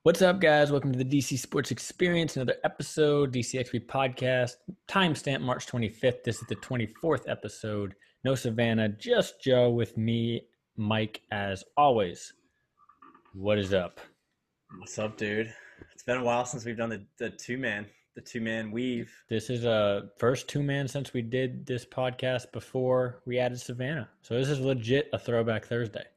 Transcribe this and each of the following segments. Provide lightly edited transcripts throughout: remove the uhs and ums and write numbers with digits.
What's up, guys? Welcome to the DC Sports Experience, another episode, DCXP podcast. Timestamp March 25th. This is the 24th episode. No Savannah, just Joe with me, Mike, as always. What is up? What's up, dude? It's been a while since we've done the two-man weave. This is a first two-man since we did this podcast before we added Savannah. So this is legit a throwback Thursday.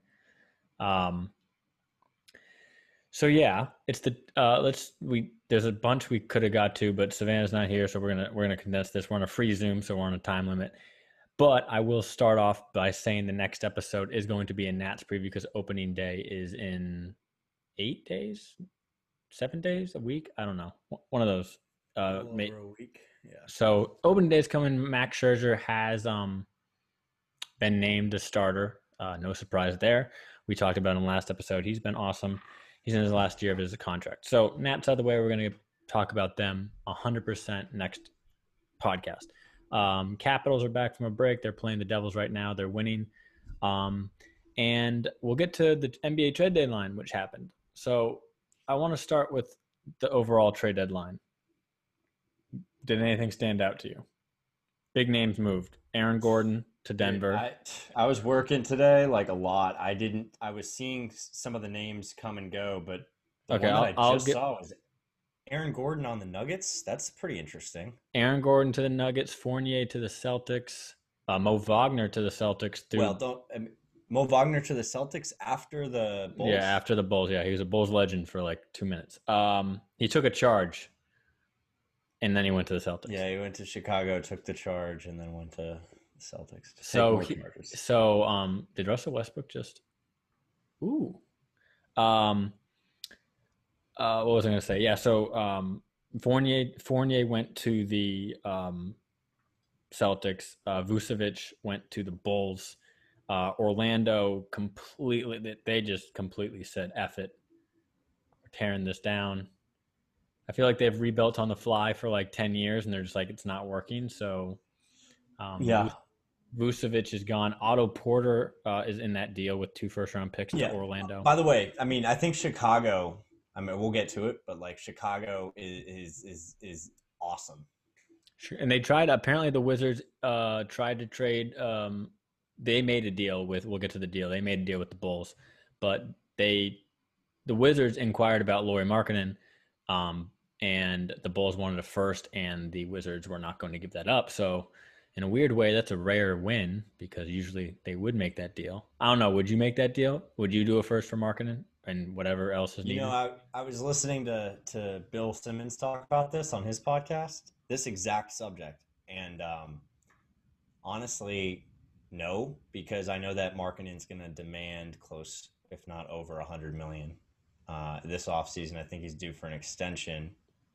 So yeah, it's the there's a bunch we could have got to, but Savannah's not here, so we're gonna condense this. We're on a free Zoom, so we're on a time limit. But I will start off by saying the next episode is going to be a Nats preview because opening day is in 8 days, 7 days, a week. I don't know, one of those. Over a week, yeah. So opening day is coming. Max Scherzer has been named the starter. No surprise there. We talked about him last episode. He's been awesome. He's in his last year of his contract. So Nats out of the way, we're going to talk about them 100% next podcast. Capitals are back from a break. They're playing the Devils right now. They're winning. And we'll get to the NBA trade deadline, which happened. So I want to start with the overall trade deadline. Did anything stand out to you? Big names moved. Aaron Gordon to Denver. I was working today like a lot. I was seeing some of the names come and go, but the one that I just saw was Aaron Gordon on the Nuggets. That's pretty interesting. Aaron Gordon to the Nuggets, Fournier to the Celtics, Mo Wagner to the Celtics. Mo Wagner to the Celtics after the Bulls? Yeah, after the Bulls. Yeah, he was a Bulls legend for like 2 minutes. He took a charge, and then he went to the Celtics. Yeah, he went to Chicago, took the charge, and then went to the Celtics. So did Russell Westbrook just? Ooh. What was I going to say? Yeah, so Fournier went to the Celtics. Vucevic went to the Bulls. Orlando they just completely said, F it. We're tearing this down. I feel like they've rebuilt on the fly for like 10 years and they're just like, it's not working. So yeah. Vucevic is gone. Otto Porter is in that deal with 2 first-round picks to Orlando. By the way, I mean, I think Chicago, we'll get to it, but like Chicago is awesome. Sure. And they apparently the Wizards tried to trade. They made a deal we'll get to the deal. They made a deal with the Bulls, but the Wizards inquired about Lauri Markkanen, and the Bulls wanted a first, and the Wizards were not going to give that up. So in a weird way, that's a rare win because usually they would make that deal. I don't know. Would you make that deal? Would you do a first for Markkanen and whatever else is needed? You know, I was listening to Bill Simmons talk about this on his podcast, this exact subject. And honestly, no, because I know that Markkanen's going to demand close, if not over $100 million this offseason. I think he's due for an extension.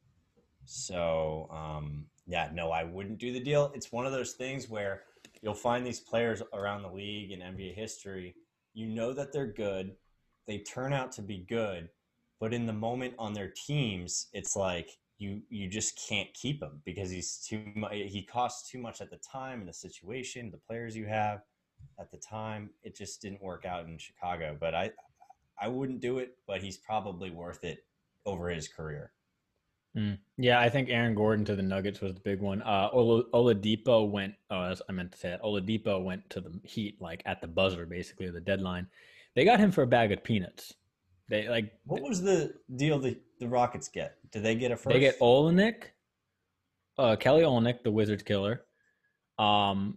So, no, I wouldn't do the deal. It's one of those things where you'll find these players around the league in NBA history. You know that they're good. They turn out to be good. But in the moment on their teams, it's like you just can't keep him because he costs too much at the time and the situation, the players you have at the time. It just didn't work out in Chicago. But I wouldn't do it, but he's probably worth it over his career. Yeah, I think Aaron Gordon to the Nuggets was the big one. Oladipo went. I meant to say that Oladipo went to the Heat like at the buzzer, basically the deadline. They got him for a bag of peanuts. What was the deal the Rockets get? Did they get a first? They get Olynyk, Kelly Olynyk, the Wizards killer, wow,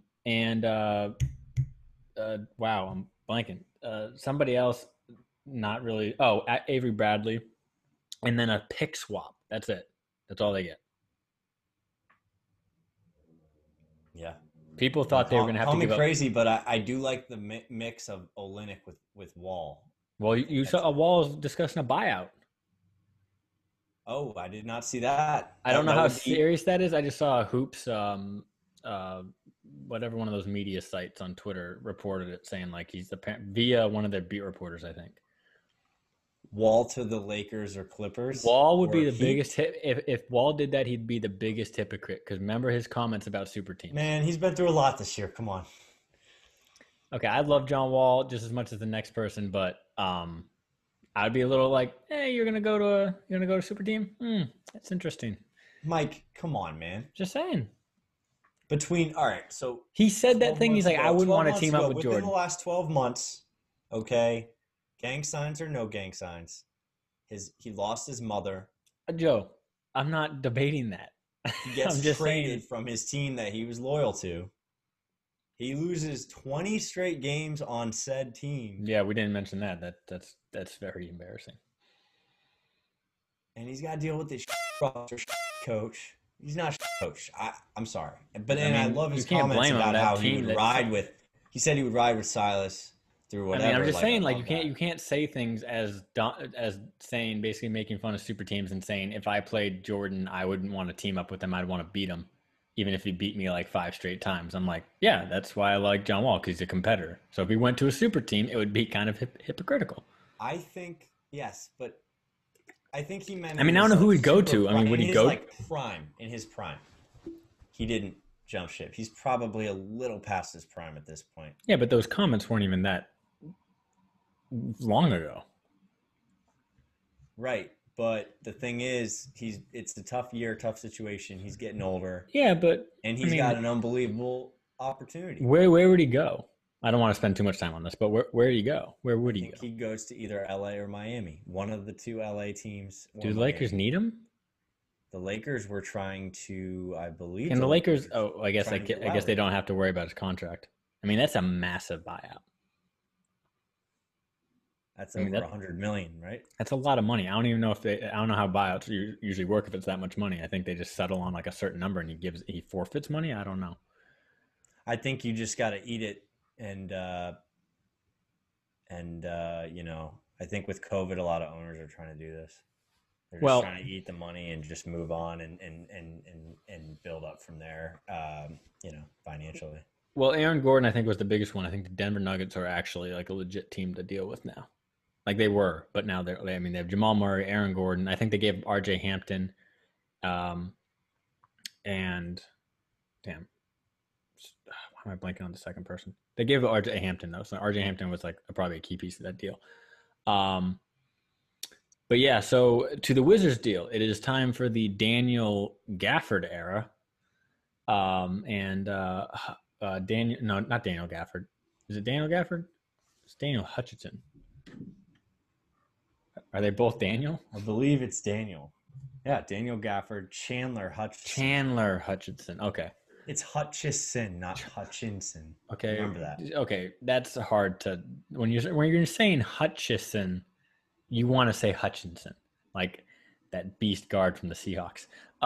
I'm blanking. Somebody else, not really. Oh, Avery Bradley, and then a pick swap. That's it. That's all they get. Yeah. People thought they were going to have to give up. Call me crazy, but I do like the mix of Olynyk with Wall. Well, you saw Wall's discussing a buyout. Oh, I did not see that. I don't know how serious that is. I just saw Hoops, whatever one of those media sites on Twitter reported it, saying like he's via one of their beat reporters, I think. Wall to the Lakers or Clippers? Wall would be the biggest hit. If Wall did that, he'd be the biggest hypocrite. Because remember his comments about super teams. Man, he's been through a lot this year. Come on. Okay, I love John Wall just as much as the next person, but I'd be a little like, hey, you're gonna go to a super team. That's interesting. Mike, come on, man. Just saying. All right, so He said that 12 thing. He's months like, I ago, wouldn't 12 want to months team up ago, with within the Jordan. last 12 months, okay, gang signs or no gang signs, he lost his mother. Joe, I'm not debating that. He gets I'm just traded saying. from his team that he was loyal to. He loses 20 straight games on said team. Yeah, we didn't mention that. That's very embarrassing. And he's got to deal with this roster coach. He's not a coach. I'm sorry. But I I mean, love you his can't comments blame him. about That how he team. would ride with. He said he would ride with Silas through I whatever. mean, I'm just saying, I like, love that. you can't say things as saying, basically making fun of super teams and saying, if I played Jordan, I wouldn't want to team up with him. I'd want to beat him, even if he beat me like 5 straight times. I'm like, yeah, that's why I like John Wall, because he's a competitor. So if he went to a super team, it would be kind of hypocritical. I think yes, but I think he meant. I mean, I don't know who he'd go to. I mean, would he go like prime? In his prime, he didn't jump ship. He's probably a little past his prime at this point. Yeah, but those comments weren't even that long ago. Right. But the thing is, it's a tough year, tough situation. He's getting older. Yeah, but and he's got an unbelievable opportunity. Where would he go? I don't want to spend too much time on this, but where would he go? Where would he go? He goes to either LA or Miami. One of the two LA teams. Do the Lakers need him? The Lakers were trying to, I believe. And the Lakers, I guess they don't have to worry about his contract. I mean, that's a massive buyout. That's over $100 million, right? That's a lot of money. I don't even know I don't know how buyouts usually work if it's that much money. I think they just settle on like a certain number and he forfeits money. I don't know. I think you just got to eat it, and I think with COVID, a lot of owners are trying to do this. They're just trying to eat the money and just move on and build up from there, financially. Well, Aaron Gordon, I think, was the biggest one. I think the Denver Nuggets are actually like a legit team to deal with now. Like they were, but now they have Jamal Murray, Aaron Gordon. I think they gave R.J. Hampton, and damn, why am I blanking on the second person? They gave R.J. Hampton though, so R.J. Hampton was like probably a key piece of that deal. But yeah, so to the Wizards deal, it is time for the Daniel Gafford era. Daniel, no, not Daniel Gafford. Is it Daniel Gafford? It's Daniel Hutchinson. Are they both Daniel? I believe it's Daniel. Yeah, Daniel Gafford, Chandler Hutchinson. Okay. It's Hutchison, not Hutchinson. Okay. Remember that. Okay, that's hard to when you're saying Hutchison, you want to say Hutchinson, like that beast guard from the Seahawks.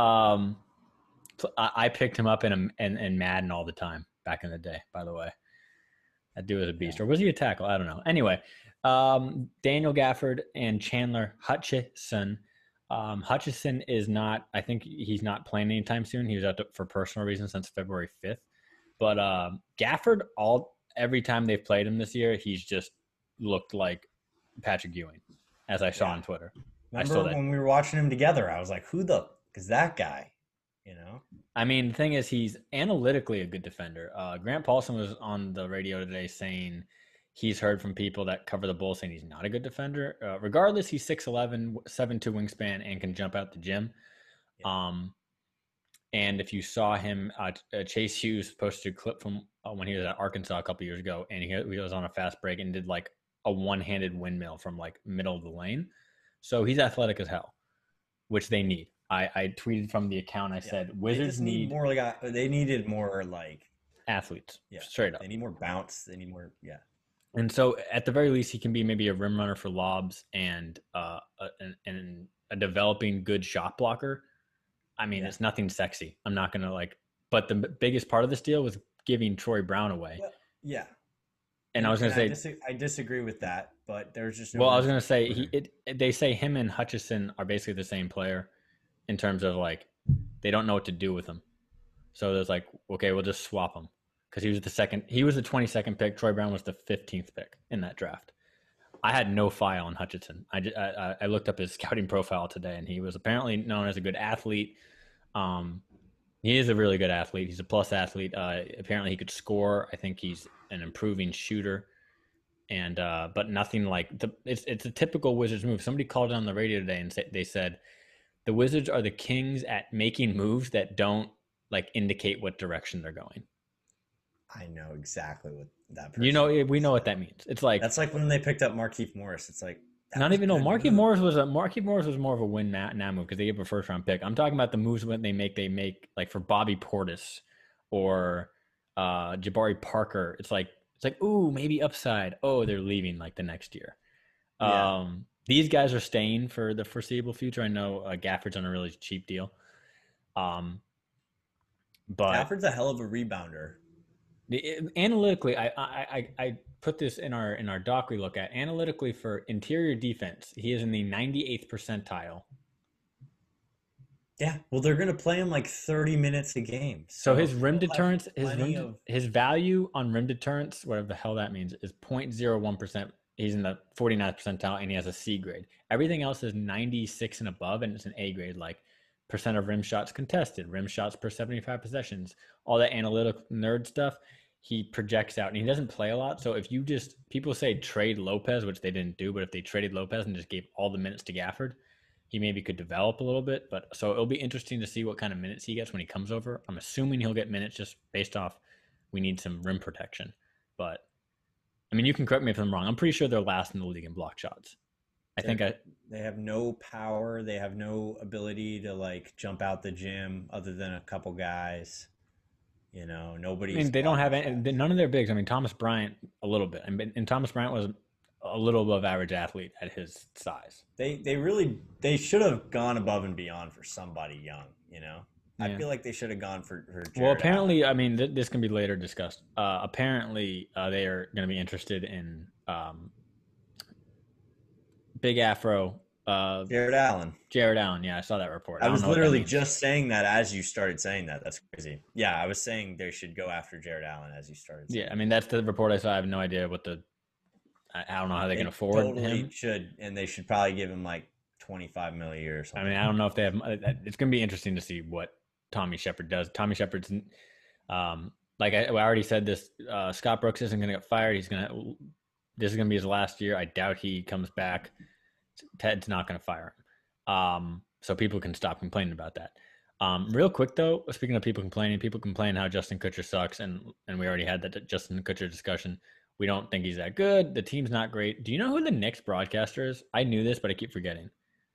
So I picked him up in Madden all the time back in the day. By the way, that dude was a beast, or was he a tackle? I don't know. Anyway, Daniel Gafford and Chandler Hutchison. Hutchison is not. I think he's not playing anytime soon. He was out for personal reasons since February 5th. But Gafford, every time they've played him this year, he's just looked like Patrick Ewing, as I saw on Twitter. Remember when we were watching him together? I was like, "Who the is that guy?" I mean, the thing is, he's analytically a good defender. Grant Paulson was on the radio today saying he's heard from people that cover the Bulls saying he's not a good defender. Regardless, he's 6'11", 7'2" wingspan, and can jump out the gym. Yeah. And if you saw him, Chase Hughes posted a clip from when he was at Arkansas a couple years ago, and he was on a fast break and did like a one-handed windmill from like middle of the lane. So he's athletic as hell, which they need. I tweeted from the account. I said Wizards need more like they needed more like athletes. Yeah, straight up. They need more bounce. They need more. Yeah. And so at the very least, he can be maybe a rim runner for lobs and a developing good shot blocker. I mean, it's nothing sexy. I'm not gonna but the biggest part of this deal was giving Troy Brown away. Well, yeah. And I was gonna say I disagree with that, but there's just no. Well, I was gonna say they say him and Hutchison are basically the same player. In terms of they don't know what to do with him. So there's okay, we'll just swap him. Because he was the 22nd pick. Troy Brown was the 15th pick in that draft. I had no file on Hutchinson. I looked up his scouting profile today, and he was apparently known as a good athlete. He is a really good athlete. He's a plus athlete. Apparently he could score. I think he's an improving shooter. and but nothing like it's a typical Wizards move. Somebody called it on the radio today and they said the Wizards are the kings at making moves that don't like indicate what direction they're going. I know exactly what that person. We know what that means. It's like that's like when they picked up Markieff Morris. It's like not even know Markieff Morris was more of a win now move because they gave a first round pick. I'm talking about the moves when they make like for Bobby Portis or Jabari Parker. It's like ooh, maybe upside. Oh, they're leaving like the next year. Yeah. These guys are staying for the foreseeable future. I know Gafford's on a really cheap deal. But Gafford's a hell of a rebounder. Analytically, I put this in our doc we look at. Analytically, for interior defense, he is in the 98th percentile. Yeah, well, they're going to play him like 30 minutes a game. So his rim deterrence, his value on rim deterrence, whatever the hell that means, is 0.01%. He's in the 49th percentile, and he has a C grade. Everything else is 96 and above, and it's an A grade, like percent of rim shots contested, rim shots per 75 possessions, all that analytic nerd stuff. He projects out, and he doesn't play a lot. So if you just – people say trade Lopez, which they didn't do, but if they traded Lopez and just gave all the minutes to Gafford, he maybe could develop a little bit. But so it'll be interesting to see what kind of minutes he gets when he comes over. I'm assuming he'll get minutes just based off we need some rim protection. But, I mean, you can correct me if I'm wrong. I'm pretty sure they're last in the league in block shots. They have no power. They have no ability to, like, jump out the gym other than a couple guys. You know, nobody's. I mean, they don't have any, none of their bigs. I mean, Thomas Bryant a little bit, and Thomas Bryant was a little above average athlete at his size. They should have gone above and beyond for somebody young. You know, yeah. I feel like they should have gone for Jared well, apparently, Allen. I mean, this can be later discussed. Apparently, they are going to be interested in Big Afro. Jared Allen. Yeah, I saw that report. I was literally just saying that as you started saying that. That's crazy. Yeah, I was saying they should go after Jared Allen as you started saying I mean, that's the report I saw. I have no idea what I don't know how they can afford him. And they should probably give him like $25 million a year or something. I mean, I don't know if they have. It's going to be interesting to see what Tommy Shepard does. Tommy Shepard's, like I already said, this Scott Brooks isn't going to get fired. This is going to be his last year. I doubt he comes back. Ted's not going to fire him. So people can stop complaining about that. Real quick, though, speaking of people complain how Justin Kutcher sucks, and we already had that Justin Kutcher discussion. We don't think he's that good. The team's not great. Do you know who the Knicks broadcaster is? I knew this, but I keep forgetting.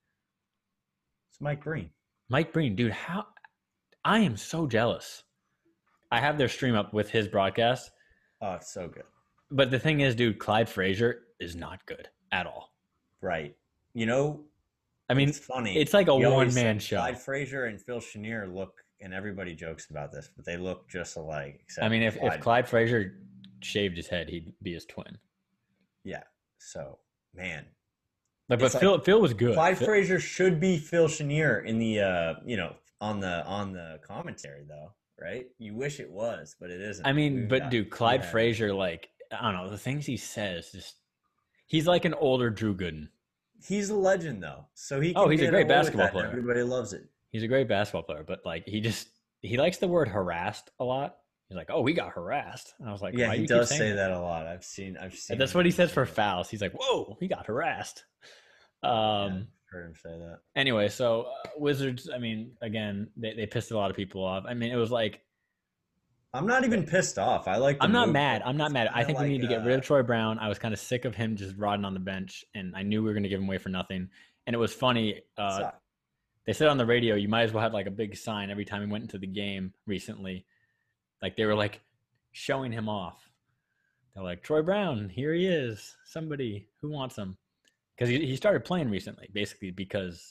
It's Mike Breen. Mike Breen, dude, I am so jealous. I have their stream up with his broadcast. Oh, it's so good. But the thing is, dude, Clyde Frazier is not good at all. Right. You know, I mean, it's funny. It's like a one-man show. Clyde Frazier and Phil Chenier look, and everybody jokes about this, but they look just alike. I mean, if Clyde Frazier shaved his head, he'd be his twin. Yeah. So, man. But Phil was good. Clyde Frazier should be Phil Chenier in the on the commentary though, right? You wish it was, but it isn't. I mean, dude, Clyde Frazier, like, I don't know, the things he says, just he's like an older Drew Gooden. He's a legend though, so he's a great basketball player. Everybody loves it. He's a great basketball player, but like he likes the word harassed a lot. He's like, "Oh, we got harassed." And I was like, "Yeah, he does say that a lot." I've seen. That's what he says for fouls. He's like, "Whoa, he got harassed." Heard him say that. Anyway, so Wizards. I mean, again, they pissed a lot of people off. I mean, it was like, I'm not even pissed off. I'm not mad. I think we need to get rid of Troy Brown. I was kind of sick of him just rotting on the bench, and I knew we were going to give him away for nothing. And it was funny. They said on the radio, you might as well have like a big sign every time he went into the game recently. Like they were like showing him off. They're like, Troy Brown, here he is. Somebody who wants him. Because he started playing recently, basically because.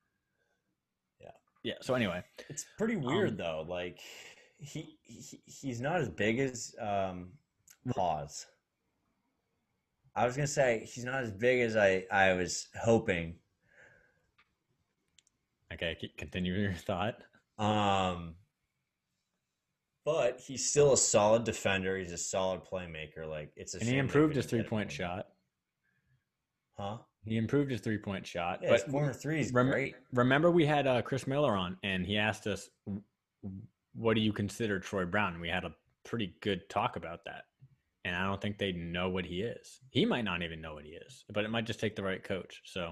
Yeah. So anyway. It's pretty weird though. Like he's not as big as Pause. I was gonna say he's not as big as I was hoping. Okay, continue your thought. But he's still a solid defender. He's a solid playmaker. Like and he improved his 3-point shot. Huh? He improved his 3-point shot. Yeah, but his corner three is great. Remember we had Chris Miller on, and he asked us, what do you consider Troy Brown? And we had a pretty good talk about that. and I don't think they know what he is. He might not even know what he is, but it might just take the right coach. So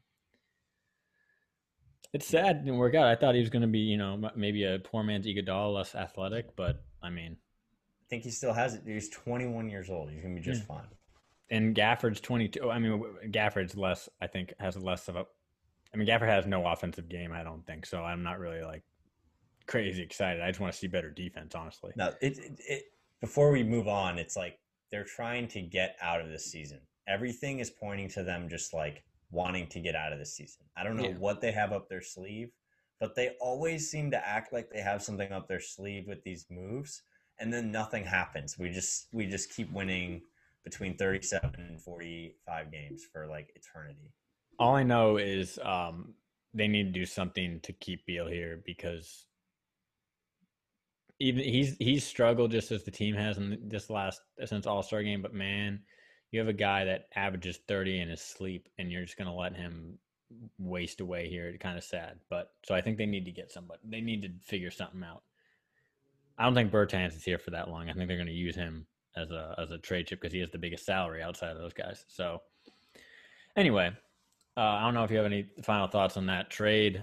it's sad it didn't work out. I thought he was going to be, maybe a poor man's Iguodala, less athletic, but I mean, I think he still has it. He's 21 years old. He's going to be just fine. And Gafford's 22. I mean, Gafford's less. I think has less of a. I mean, Gafford has no offensive game. I don't think so. I'm not really like crazy excited. I just want to see better defense, honestly. No, before we move on, it's like they're trying to get out of this season. Everything is pointing to them just like wanting to get out of this season. I don't know what they have up their sleeve, but they always seem to act like they have something up their sleeve with these moves, and then nothing happens. We just keep winning between 37 and 45 games for like eternity. All I know is they need to do something to keep Beal here, because even he's struggled just as the team has in this since All-Star game. But man, you have a guy that averages 30 in his sleep, and you're just going to let him waste away here. It's kind of sad. But so I think they need to get somebody. They need to figure something out. I don't think Bertans is here for that long. I think they're going to use him as a trade chip because he has the biggest salary outside of those guys. So anyway, I don't know if you have any final thoughts on that trade.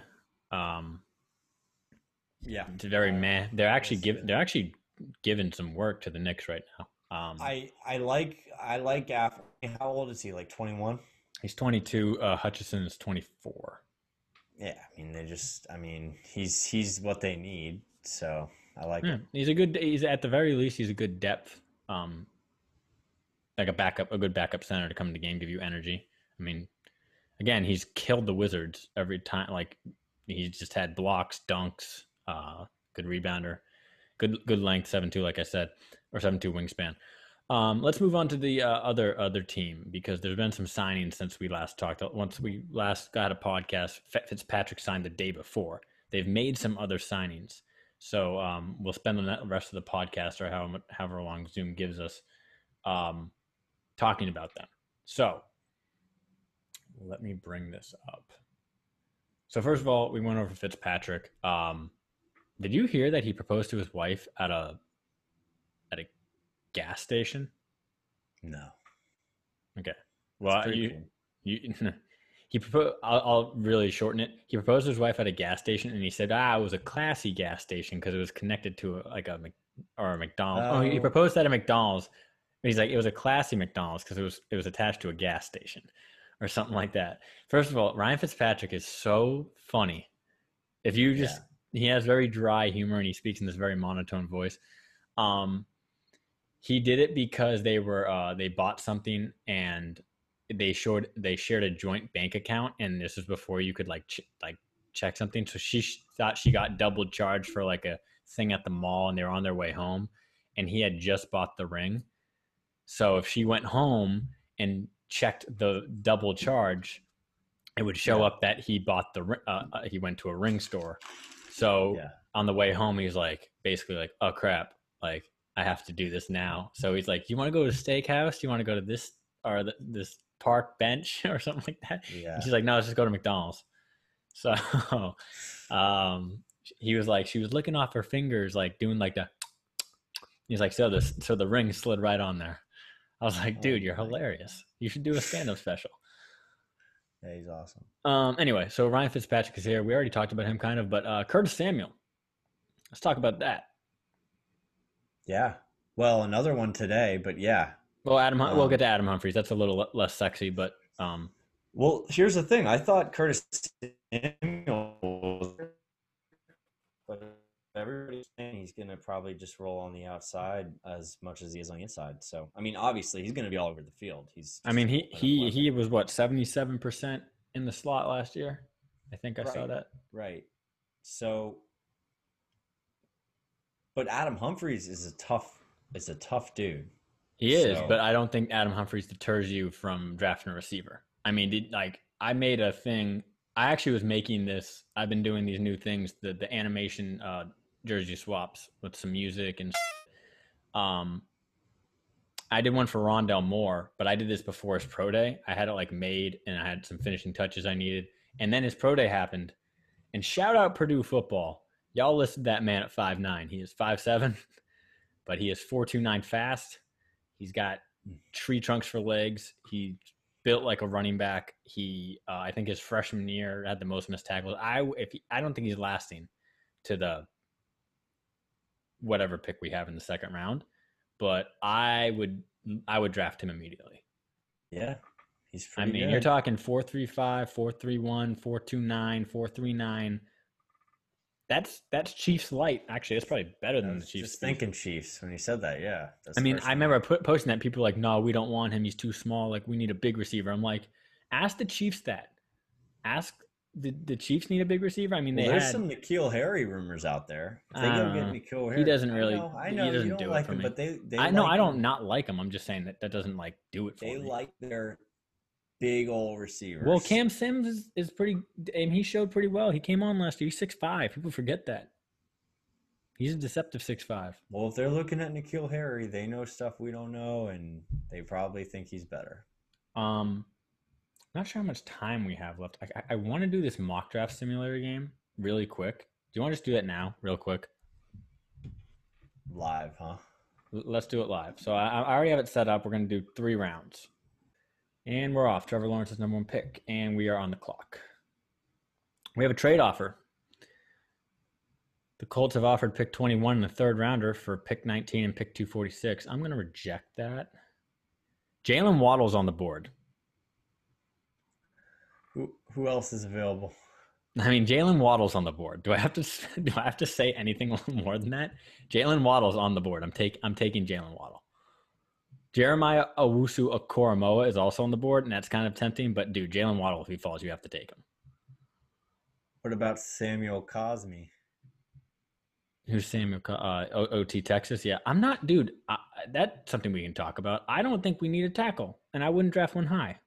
It's very meh. They're actually giving some work to the Knicks right now. I like Gafford. How old is he? Like 21? He's 22. Hutchison is 24. Yeah, I mean, he's what they need. So I like him. He's at the very least, he's a good depth, like a good backup center to come to the game, give you energy. I mean, again, he's killed the Wizards every time. Like, he's just had blocks, dunks, good rebounder, good length, 7'2", like I said, or 7'2" wingspan. Let's move on to the other team, because there's been some signings since we last talked. Once we last got a podcast, Fitzpatrick signed the day before. They've made some other signings. So we'll spend the rest of the podcast, or however long Zoom gives us, talking about them. So let me bring this up. So first of all, we went over Fitzpatrick. Did you hear that he proposed to his wife at a gas station? No. Okay. Well, he proposed. I'll really shorten it. He proposed to his wife at a gas station, and he said, it was a classy gas station because it was connected to a McDonald's. Oh, he proposed at a McDonald's. He's like, it was a classy McDonald's because it was attached to a gas station or something like that. First of all, Ryan Fitzpatrick is so funny. If you just, he has very dry humor, and he speaks in this very monotone voice. He did it because they bought something, and they shared a joint bank account, and this was before you could check something. So she thought she got double charged for like a thing at the mall, and they were on their way home, and he had just bought the ring. So if she went home and checked the double charge, it would show up that he bought he went to a ring store. So on the way home, he's like, basically like, oh crap, like I have to do this now. So he's like, you want to go to a steakhouse? Do you want to go to this or this park bench or something like that? Yeah. And she's like, no, let's just go to McDonald's. So he was like, she was licking off her fingers, like doing like the, he's like, so the ring slid right on there. I was like, dude, you're hilarious. You should do a stand-up special. Yeah, he's awesome. Anyway, so Ryan Fitzpatrick is here. We already talked about him kind of, but Curtis Samuel. Let's talk about that. Yeah. Well, another one today, but yeah. Well, we'll get to Adam Humphries. That's a little less sexy, but well, here's the thing. I thought Curtis Samuel, but everybody's saying he's going to probably just roll on the outside as much as he is on the inside. So, I mean, obviously he's going to be all over the field. He was what, 77% in the slot last year? I think I saw that. Right. So, but Adam Humphries is a tough dude. He is, but I don't think Adam Humphries deters you from drafting a receiver. I mean, I made a thing. I actually was making this. I've been doing these new things, the animation jersey swaps with some music and. I did one for Rondell Moore, but I did this before his pro day. I had it made, and I had some finishing touches I needed, and then his pro day happened. And shout out Purdue football. Y'all listed that man at 5'9". He is 5'7", but he is 4.29 fast. He's got tree trunks for legs. He built like a running back. He, I think his freshman year had the most missed tackles. I don't think he's lasting to the whatever pick we have in the second round, but I would draft him immediately. Yeah, he's pretty good. You're talking 4.35, 4.31, 4.29, 4.39. That's Chiefs light. Actually, that's probably better than the Chiefs. Just thinking Chiefs when you said that. Yeah. I remember posting that. People were like, "No, we don't want him. He's too small. Like, we need a big receiver." I'm like, ask the Chiefs that. Ask the Chiefs need a big receiver. I mean, there's some N'Keal Harry rumors out there. If they go get N'Keal Harry. He doesn't really. I know he doesn't you don't do like it for him, me. but they I know I don't not like him. I'm just saying that doesn't like do it for me. They like their big old receivers. Well, Cam Sims is pretty, and he showed pretty well. He came on last year. He's 6'5". People forget that. He's a deceptive 6'5". Well, if they're looking at N'Keal Harry, they know stuff we don't know, and they probably think he's better. Not sure how much time we have left. I want to do this mock draft simulator game really quick. Do you want to just do that now, real quick? Live, huh? Let's do it live. So I already have it set up. We're going to do 3 rounds. And we're off. Trevor Lawrence's number 1 pick, and we are on the clock. We have a trade offer. The Colts have offered pick 21 in the 3rd rounder for pick 19 and pick 246. I'm going to reject that. Jalen Waddle's on the board. Who else is available? I mean, Jalen Waddle's on the board. Do I have to say anything more than that? Jalen Waddle's on the board. I'm taking Jalen Waddle. Jeremiah Owusu-Okoromoa is also on the board, and that's kind of tempting. But dude, Jalen Waddle, if he falls, you have to take him. What about Samuel Cosmi? Who's Samuel? OT Texas? Yeah, I'm not, dude. That's something we can talk about. I don't think we need a tackle, and I wouldn't draft one high.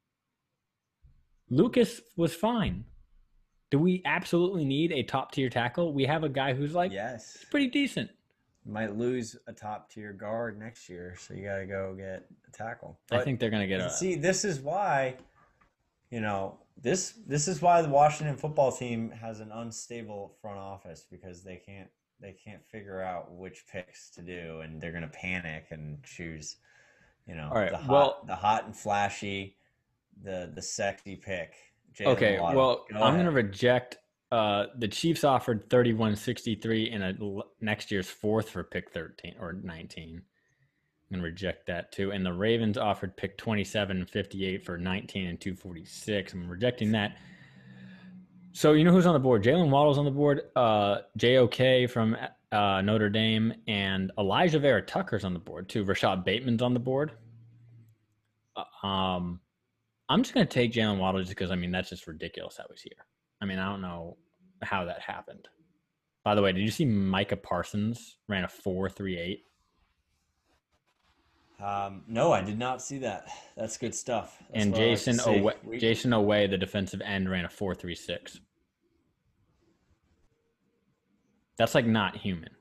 Lucas was fine. Do we absolutely need a top-tier tackle? We have a guy who's like, yes, pretty decent. Might lose a top-tier guard next year, so you got to go get a tackle. But I think they're going to get see, this is why, this is why the Washington football team has an unstable front office, because they can't figure out which picks to do, and they're going to panic and choose, all right, the hot and flashy, the sexy pick. Jalen okay, Waddle. Well, I'm going to reject. The Chiefs offered 31.63 in a next year's 4th for pick 13 or 19. I'm going to reject that too. And the Ravens offered pick 27.58 for 19 and 246. I'm rejecting that. So you know who's on the board? Jalen Waddle's on the board. JOK from Notre Dame, and Elijah Vera Tucker's on the board too. Rashad Bateman's on the board. I'm just going to take Jalen Waddle just because, that's just ridiculous that was here. I don't know how that happened. By the way, did you see Micah Parsons ran a 4.38? No, I did not see that. That's good stuff. That's and Jason Oweh, the defensive end, ran a 4.36. That's like not human.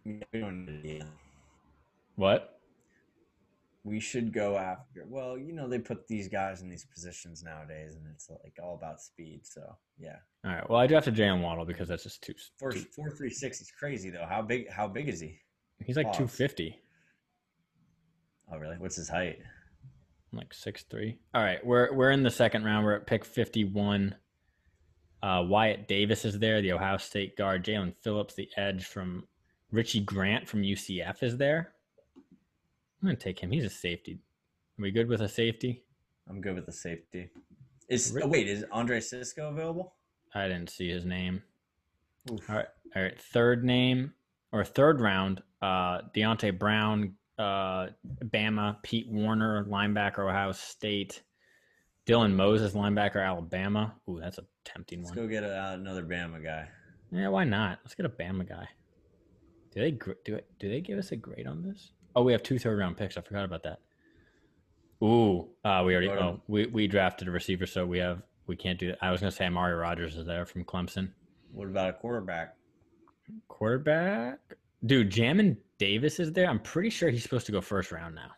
What? We should go after. Well, they put these guys in these positions nowadays, and it's like all about speed. So yeah. All right. Well, I drafted Jalen Waddle because that's just too. 4.36 is crazy though. How big is he? He's like 250. Oh really? What's his height? I'm like 6'3". All right. We're in the 2nd round. We're at pick 51. Wyatt Davis is there, the Ohio State guard. Jalen Phillips, the edge from Richie Grant from UCF, is there. I'm going to take him. He's a safety. Are we good with a safety? I'm good with the safety. Is Andre Cisco available? I didn't see his name. Oof. All right. 3rd round. Deontay Brown, Bama. Pete Warner, linebacker, Ohio State. Dylan Moses, linebacker, Alabama. Ooh, that's a tempting one. Let's go get another Bama guy. Yeah, why not? Let's get a Bama guy. Do they give us a grade on this? Oh, we have 2 3rd-round picks. I forgot about that. Ooh, we drafted a receiver, so we can't do that. I was gonna say Amari Rodgers is there from Clemson. What about a quarterback? Dude, Jamin Davis is there. I'm pretty sure he's supposed to go 1st round now.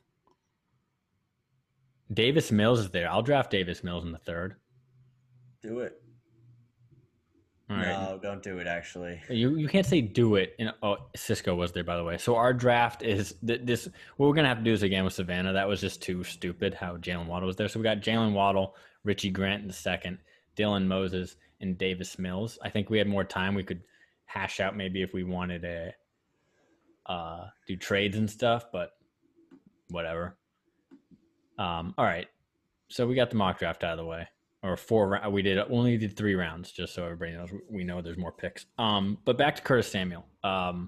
Davis Mills is there. I'll draft Davis Mills in the 3rd. Do it. All right. No, don't do it. Actually, You can't say do it. Cisco was there, by the way. So our draft is this. What we're gonna have to do is again with Savannah. That was just too stupid how Jalen Waddle was there. So we got Jalen Waddle, Richie Grant in the second, Dylan Moses, and Davis Mills. I think we had more time. We could hash out maybe if we wanted to do trades and stuff, but whatever. All right. So we got the mock draft out of the way. Or we only did 3 rounds, just so everybody knows. We know there's more picks. But back to Curtis Samuel. I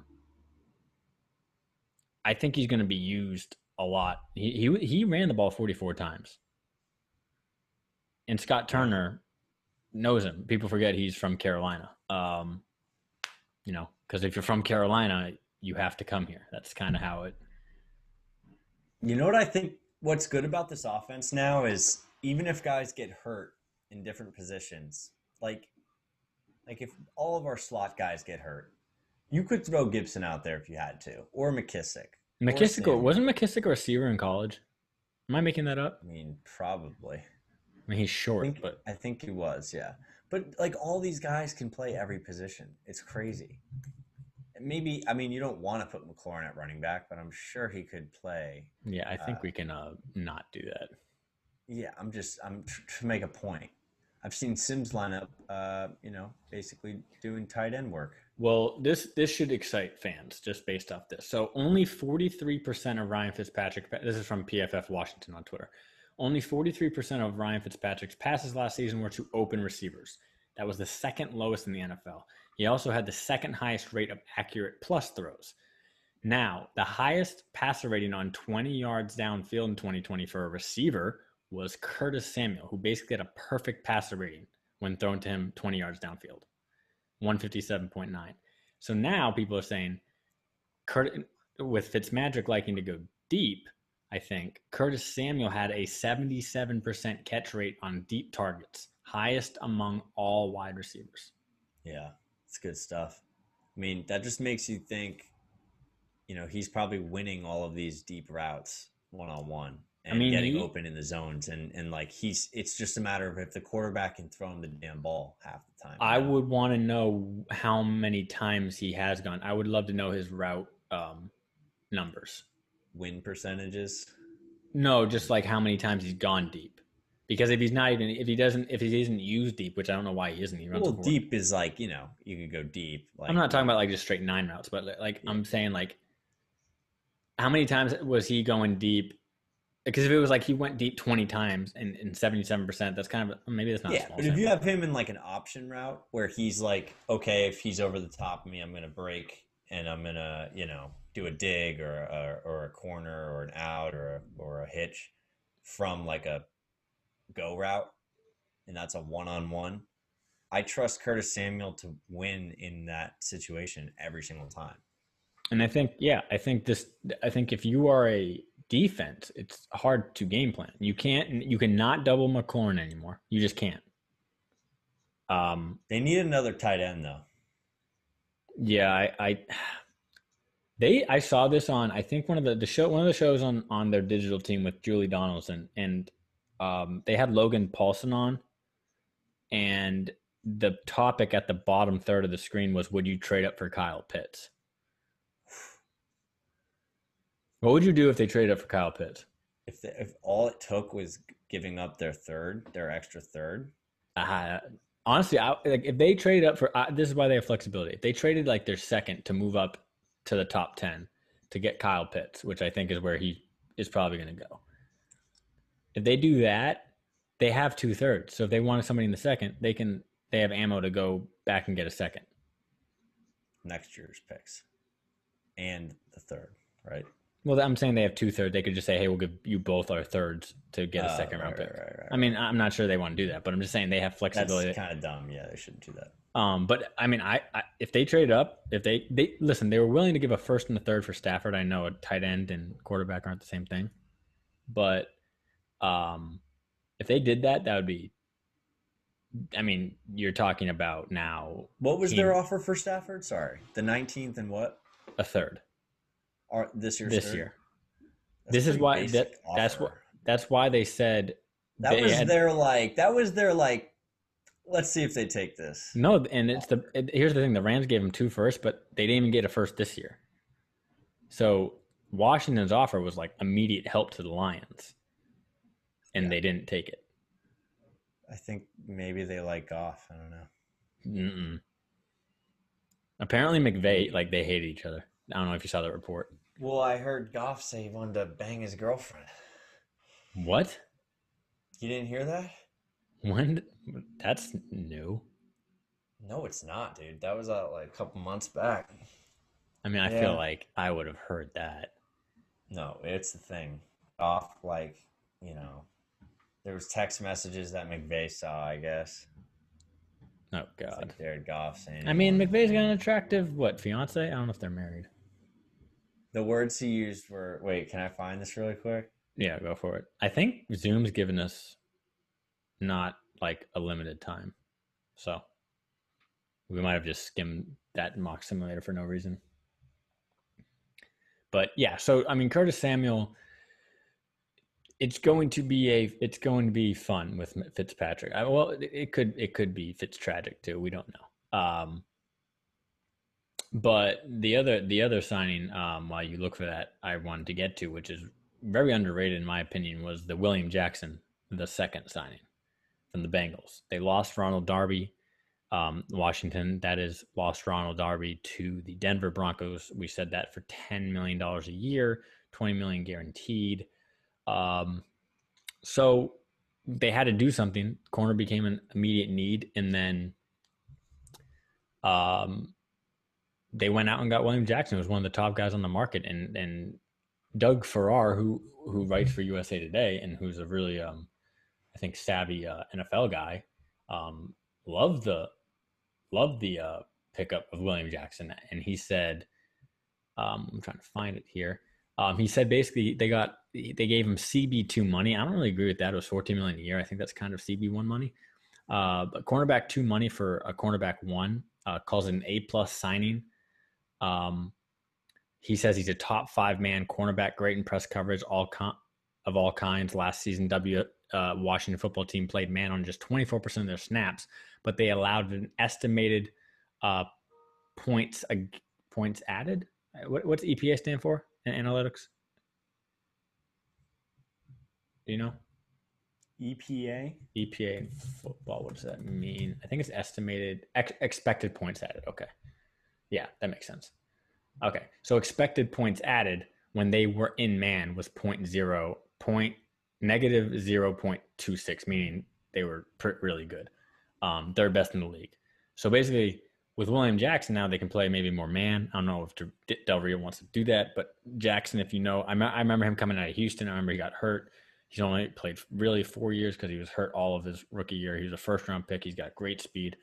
think he's going to be used a lot. He ran the ball 44 times, and Scott Turner knows him. People forget he's from Carolina. Because if you're from Carolina, you have to come here. That's kind of how it. You know what I think? What's good about this offense now is even if guys get hurt in different positions, like if all of our slot guys get hurt, you could throw Gibson out there if you had to, or McKissick. Wasn't McKissick a receiver in college? Am I making that up? I mean, probably. I mean, he's short, I think he was, yeah. But like all these guys can play every position. It's crazy. Maybe, I mean, you don't want to put McLaurin at running back, but I'm sure he could play. Yeah, I think we can not do that. Yeah, I'm to make a point. I've seen Sims line up, basically doing tight end work. Well, this should excite fans just based off this. So only 43% of Ryan Fitzpatrick, this is from PFF Washington on Twitter, only 43% of Ryan Fitzpatrick's passes last season were to open receivers. That was the second lowest in the NFL. He also had the second highest rate of accurate plus throws. Now, the highest passer rating on 20 yards downfield in 2020 for a receiver was Curtis Samuel, who basically had a perfect passer rating when thrown to him 20 yards downfield, 157.9. So now people are saying, with Fitzmagic liking to go deep, I think Curtis Samuel had a 77% catch rate on deep targets, highest among all wide receivers. Yeah, it's good stuff. I mean, that just makes you think, he's probably winning all of these deep routes one-on-one. And getting open in the zones and like it's just a matter of if the quarterback can throw him the damn ball half the time. I would want to know how many times he has gone. I would love to know his route numbers. Win percentages? No, just like how many times he's gone deep. Because if he isn't used deep, which I don't know why he isn't. He runs deep is like, you could go deep. Like, I'm not talking about like just straight 9 routes, but like I'm saying like how many times was he going deep? Because if it was like he went deep 20 times and 77%, that's kind of maybe that's not. Yeah, but if you have him in like an option route where he's like, okay, if he's over the top of me, I'm going to break and I'm going to, do a dig or a corner or an out or a hitch from like a go route, and that's a one-on-one. I trust Curtis Samuel to win in that situation every single time. And I think if you are a defense, it's hard to game plan. You cannot double McLaurin anymore. You just can't. They need another tight end though. Yeah, I saw this on I think one of the shows on their digital team with Julie Donaldson, and they had Logan Paulson on, and the topic at the bottom third of the screen was, would you trade up for Kyle Pitts? What would you do if they traded up for Kyle Pitts? If all it took was giving up their extra third? Honestly, if they traded up for this is why they have flexibility. If they traded like their second to move up to the top 10 to get Kyle Pitts, which I think is where he is probably going to go. If they do that, they have 2/3. So if they wanted somebody in the second, they have ammo to go back and get a second. Next year's picks and the third, right? Well, I'm saying they have 2/3. They could just say, hey, we'll give you both our thirds to get a second round pick. Right. I mean, I'm not sure they want to do that, but I'm just saying they have flexibility. That's kind of dumb. Yeah, they shouldn't do that. But I mean, I if they traded up, if they listen, they were willing to give a first and a third for Stafford. I know a tight end and quarterback aren't the same thing, but if they did that, that would be. I mean, you're talking about now. What was their offer for Stafford? Sorry, the 19th and what? A third. This year. This is why that's why they said that was their Let's see if they take this. No, and here's the thing: the Rams gave him 2 firsts, but they didn't even get a first this year. So Washington's offer was like immediate help to the Lions, and they didn't take it. I think maybe they like Goff. I don't know. Mm-mm. Apparently McVay, like they hated each other. I don't know if you saw that report. Well, I heard Goff say he wanted to bang his girlfriend. What? You didn't hear that? When? That's new. No, it's not, dude. That was like a couple months back. I mean, I feel like I would have heard that. No, it's the thing. Goff, like, you know, there was text messages that McVay saw, I guess. Oh God. Like Jared Goff saying. I mean, McVay's got an attractive fiance? I don't know if they're married. The words he used were. Wait, can I find this really quick? Yeah, go for it. I think Zoom's given us not like a limited time, so we might have just skimmed that mock simulator for no reason. But yeah, so I mean, Curtis Samuel. It's going to be fun with Fitzpatrick. Well, it could be Fitztragic too. We don't know. But the other signing, while you look for that, I wanted to get to, which is very underrated in my opinion, was the William Jackson, the second signing from the Bengals. They lost Ronald Darby, Washington. That is lost Ronald Darby to the Denver Broncos. We said that for $10 million a year, $20 million guaranteed. So they had to do something. Corner became an immediate need, and then they went out and got William Jackson, who was one of the top guys on the market, and Doug Farrar, who writes for USA Today and who's a really I think savvy NFL guy, loved the pickup of William Jackson, and he said, I'm trying to find it here. He said basically they gave him CB2 money. I don't really agree with that. It was $14 million a year. I think that's kind of CB1 money. But cornerback 2 money for a cornerback 1, calls it an A+ signing. He says he's a top 5-man cornerback, great in press coverage, of all kinds. Last season, Washington football team played man on just 24% of their snaps, but they allowed an estimated points added. What's EPA stand for in analytics? Do you know? EPA in football. What does that mean? I think it's estimated expected points added. Okay. Yeah, that makes sense. Okay. So expected points added when they were in man was negative 0.26, meaning they were really good. They're best in the league. So basically, with William Jackson now, they can play maybe more man. I don't know if Del Rio wants to do that, but Jackson, if you know, I remember him coming out of Houston. I remember he got hurt. He's only played really 4 years because he was hurt all of his rookie year. He was a first-round pick. He's got great speed.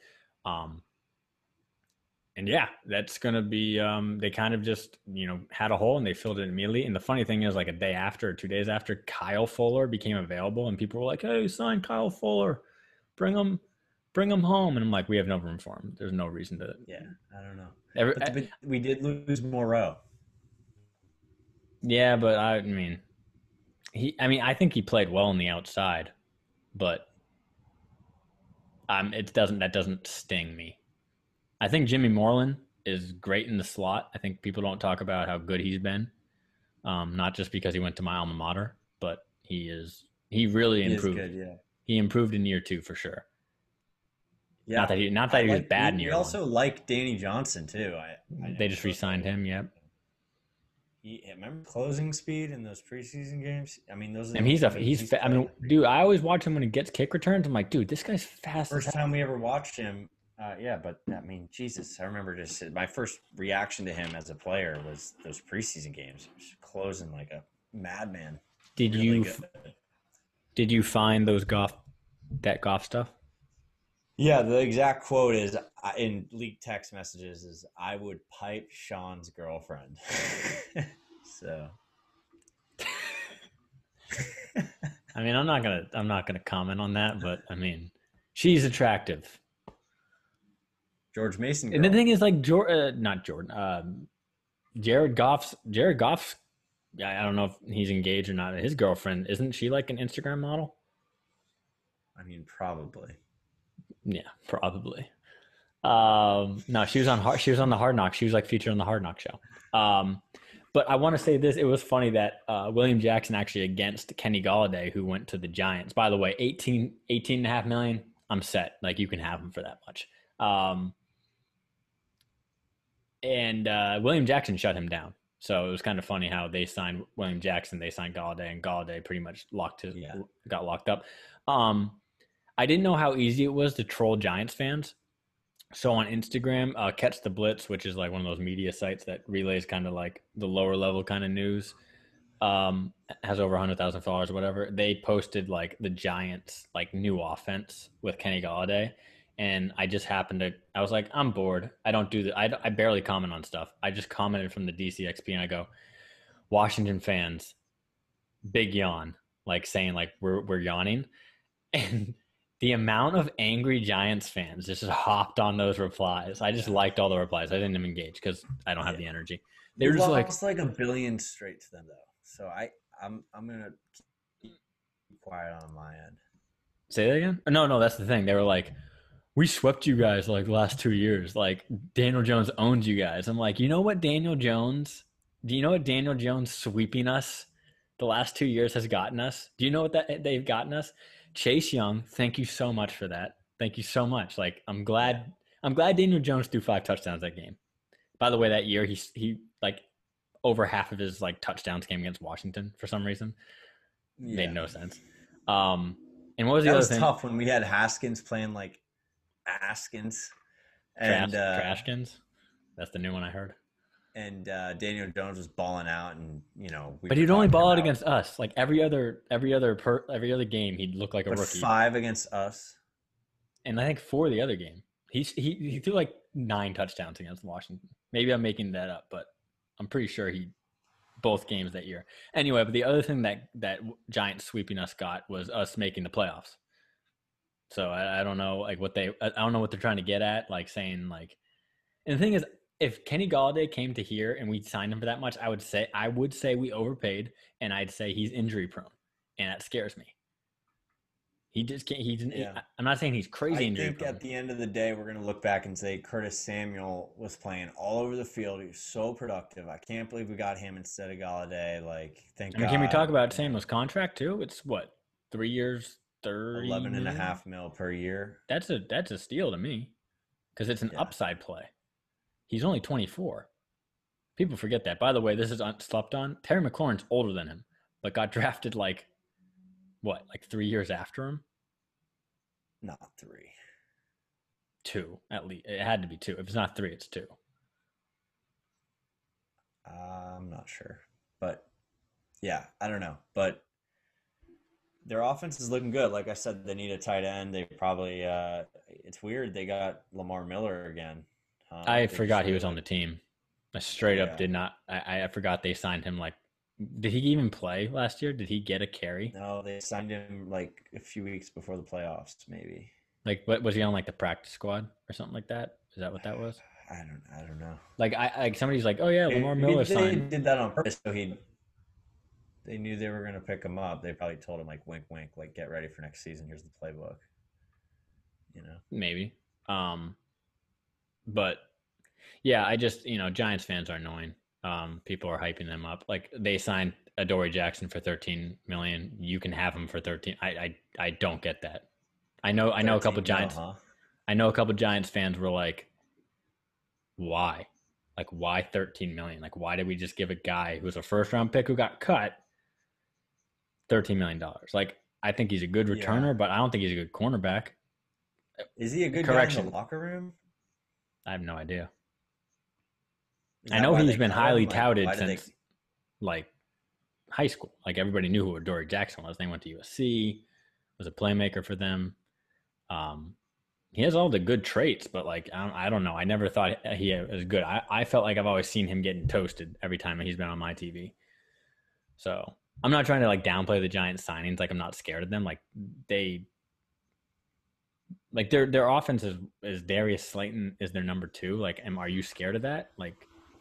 And yeah, that's going to be they kind of just, had a hole and they filled it immediately. And the funny thing is, like a day after or 2 days after, Kyle Fuller became available and people were like, hey, sign Kyle Fuller. Bring him home. And I'm like, we have no room for him. There's no reason to. Yeah, I don't know. But we did lose Moreau. Yeah, but I mean, I think he played well on the outside, but that doesn't sting me. I think Jimmy Moreland is great in the slot. I think people don't talk about how good he's been, not just because he went to my alma mater, but he really improved. He is good, yeah. He improved in year 2 for sure. Yeah, not that he was bad in year 1. We also like Danny Johnson too. They just re-signed him. Yep. Remember closing speed in those preseason games? I mean, those. And dude, I always watch him when he gets kick returns. I'm like, dude, this guy's fast. First time we ever watched him. Yeah, but I mean, Jesus, I remember my first reaction to him as a player was those preseason games, closing like a madman. Did you find those Goff stuff? Yeah, the exact quote is in leaked text messages is I would pipe Sean's girlfriend. So I mean, I'm not gonna comment on that, but I mean, she's attractive. George Mason girl. And the thing is, like, not Jordan, Jared Goff's. I don't know if he's engaged or not. His girlfriend, isn't she like an Instagram model? I mean, probably. Yeah, probably. No, she was on the Hard Knock. She was like featured on the Hard Knock show. But I want to say this. It was funny that William Jackson actually against Kenny Galladay, who went to the Giants. By the way, 18 and a half million. I'm set. Like, you can have him for that much. And William Jackson shut him down. So it was kind of funny how they signed William Jackson, they signed Galladay, and Galladay pretty much got locked up. I didn't know how easy it was to troll Giants fans. So on Instagram, Catch the Blitz, which is like one of those media sites that relays kind of like the lower level kind of news, has over 100,000 followers or whatever. They posted like the Giants like new offense with Kenny Galladay, and I just happened to. I was like, I'm bored. I don't do that. I barely comment on stuff. I just commented from the DCXP, and I go, Washington fans, big yawn, like saying like we're yawning, and the amount of angry Giants fans just hopped on those replies. I just liked all the replies. I didn't even engage because I don't have the energy. They were just like $1 billion straight to them though. So I'm gonna keep quiet on my end. Say that again? No, that's the thing. They were like, we swept you guys like the last 2 years. Like, Daniel Jones owns you guys. I'm like, do you know what Daniel Jones sweeping us the last 2 years has gotten us? Do you know what that they've gotten us? Chase Young, thank you so much for that. Thank you so much. Like, I'm glad Daniel Jones threw 5 touchdowns that game. By the way, that year he like over half of his like touchdowns came against Washington for some reason. Made no sense. And what was the other thing? That was tough when we had Haskins playing like Askins and Trashkins. That's the new one I heard. And Daniel Jones was balling out, and but he'd only ball out against us. Like every other game, he'd look like a rookie. 5 against us, and I think 4 the other game. He threw like 9 touchdowns against Washington. Maybe I'm making that up, but I'm pretty sure he both games that year. Anyway, but the other thing that Giants sweeping us got was us making the playoffs. So I don't know like I don't know what they're trying to get at, like saying like. And the thing is, if Kenny Galladay came to here and we signed him for that much, I would say we overpaid, and I'd say he's injury prone, and that scares me. He just can't. I'm not saying he's crazy injury prone. I think at the end of the day, we're gonna look back and say Curtis Samuel was playing all over the field. He was so productive. I can't believe we got him instead of Galladay. Like, thank God. Can we talk about Samuel's contract too? It's what, 3 years, 11.5 mil per year. That's a steal to me, because it's an upside play. He's only 24. People forget that. By the way, this is slept on. Terry McLaurin's older than him, but got drafted like 3 years after him? Not 3. 2, at least. It had to be 2. If it's not 3, it's 2. I'm not sure. But, yeah, I don't know. But their offense is looking good. Like I said, they need a tight end. They probably it's weird. They got Lamar Miller again. I forgot he was on the team. I straight up did not. I forgot they signed him. Like, did he even play last year? Did he get a carry? No, they signed him like a few weeks before the playoffs, maybe. Like, what was he on, like the practice squad or something like that? Is that what that was? I don't know. Like somebody's like, oh yeah, Lamar Miller signed. They did that on purpose, so they knew they were going to pick him up. They probably told him like, wink, wink, like, get ready for next season. Here's the playbook. Maybe. But yeah, I just, Giants fans are annoying. People are hyping them up. Like, they signed Adoree Jackson for $13 million. You can have him for 13. I don't get that. I know a couple Giants. I know a couple Giants fans were like, why? Like, why 13 million? Like, why did we just give a guy who was a first round pick who got cut $13 million? Like, I think he's a good returner, but I don't think he's a good cornerback. Is he a good guy in the locker room? I have no idea. I know he's been highly touted since like high school. Like, everybody knew who Adoree Jackson was. They went to USC, was a playmaker for them. He has all the good traits, but like, I don't know. I never thought he was good. I felt like I've always seen him getting toasted every time he's been on my TV. So I'm not trying to like downplay the Giants signings. Like, I'm not scared of them. Like, their offense is Darius Slayton is their number 2. Like, are you scared of that? Like,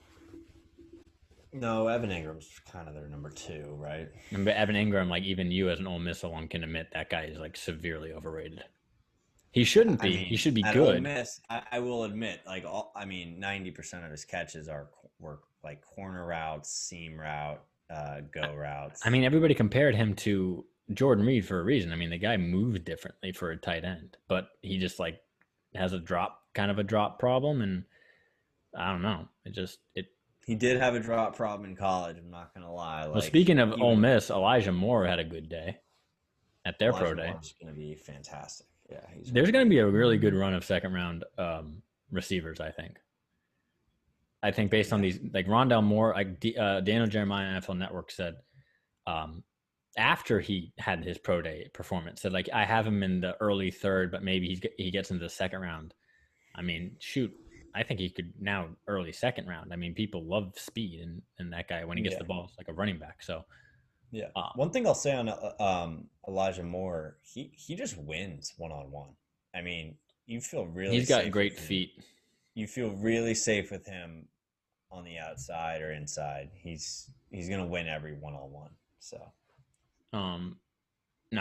no, Evan Ingram's kind of their number 2, right? But Evan Ingram, like, even you as an Ole Miss alum can admit that guy is like severely overrated. He shouldn't I be. He mean, should be at Ole good. Miss, I will admit, like I mean, 90% of his catches were like corner routes, seam route, I, go I routes. mean, everybody compared him to Jordan Reed for a reason. I mean, the guy moves differently for a tight end, but he just like has a drop, kind of a drop problem, and I don't know. It. He did have a drop problem in college. I'm not gonna lie. Well, Like speaking of Ole even Miss, Elijah Moore had a good day at their pro Elijah day. Moore is gonna be fantastic. Yeah, he's There's really going to good. be a really good run of second round receivers. I think. I think based on Yeah, these, like Rondell Moore, like Daniel Jeremiah, NFL Network said, um, after he had his pro day performance, said like I have him in the early third, but maybe he gets into the second round. I mean, shoot, I think he could now early second round. I mean, people love speed and that guy when he gets yeah, the ball, it's like a running back. So yeah. um, One thing I'll say on Elijah Moore, he just wins one on one. I mean, you feel really he's got safe with great him. feet. You feel really safe with him on the outside or inside. He's gonna win every one on one. So Um, no,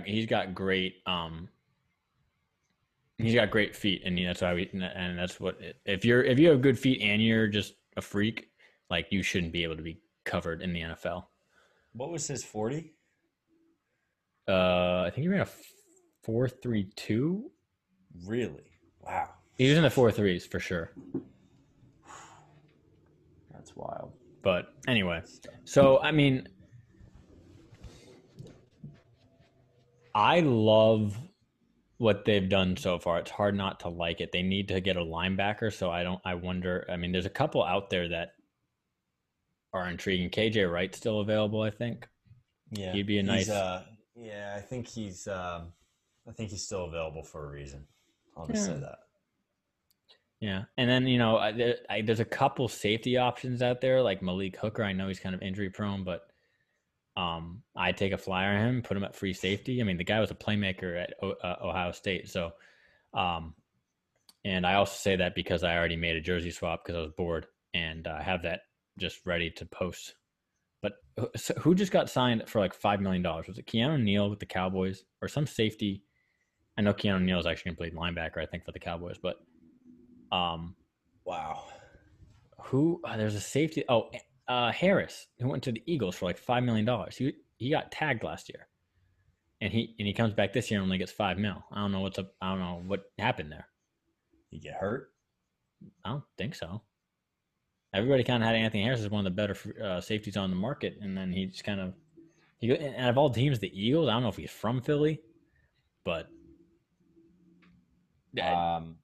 he's got great feet, and that's why and that's what if you have good feet and you're just a freak, like you shouldn't be able to be covered in the NFL. what was his 40? I think he ran a 4.32. Really? Wow, He was in the 4.3s for sure. that's wild. But anyway, so I mean, I love what they've done so far. It's hard not to like it. They need to get a linebacker, so I don't. I wonder. I mean, there's a couple out there that are intriguing. KJ Wright's still available, I think. Yeah, He'd be a he's nice. yeah, I think he's still available for a reason. I'll just Yeah, say that. yeah. And then there's a couple safety options out there, like Malik Hooker. I know he's kind of injury prone, but I take a flyer on him, put him at free safety. I mean, the guy was a playmaker at Ohio State, so um, and I also say that because I already made a jersey swap because I was bored and I have that just ready to post. But so who just got signed for like $5 million? Was it Keanu Neal with the Cowboys or some safety? I know Keanu Neal is actually going to play linebacker, I think, for the Cowboys. But um, Wow. who? There's a safety. Oh, Harris, who went to the Eagles for like $5 million. He got tagged last year, and he comes back this year and only gets 5 mil. I don't know what's up. I don't know what happened there. He get hurt? I don't think so. Everybody kind of had Anthony Harris as one of the better safeties on the market, and then he just kind of and of all teams, the Eagles. I don't know if he's from Philly, but uh, Um,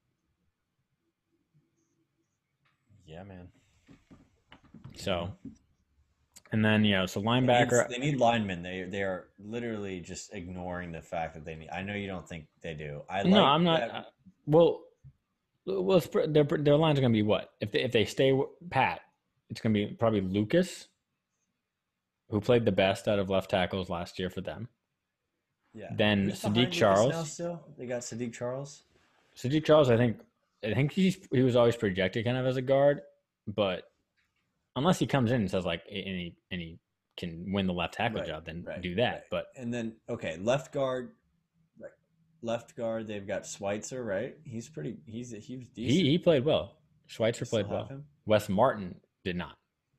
yeah, man. so and then so They linebacker. need linemen. They are literally just ignoring the fact that they need. I know you don't think they do. I No, like I'm not. that. Well, their lines are going to be what if they stay pat? It's going to be probably Lucas, who played the best out of left tackles last year for them. Yeah. Then Who's Sadiq behind Lucas now? Charles. Still, they got Sadiq Charles. Sadiq Charles, I think he was always projected kind of as a guard, but unless he comes in and says like and he can win the left tackle Right. job, then Right. do Right. that. But And then okay, left guard. Right. Left guard. They've got Schweitzer. Right. He's pretty. He was decent. he played well. They Schweitzer still played have well. him. Wes Martin did not.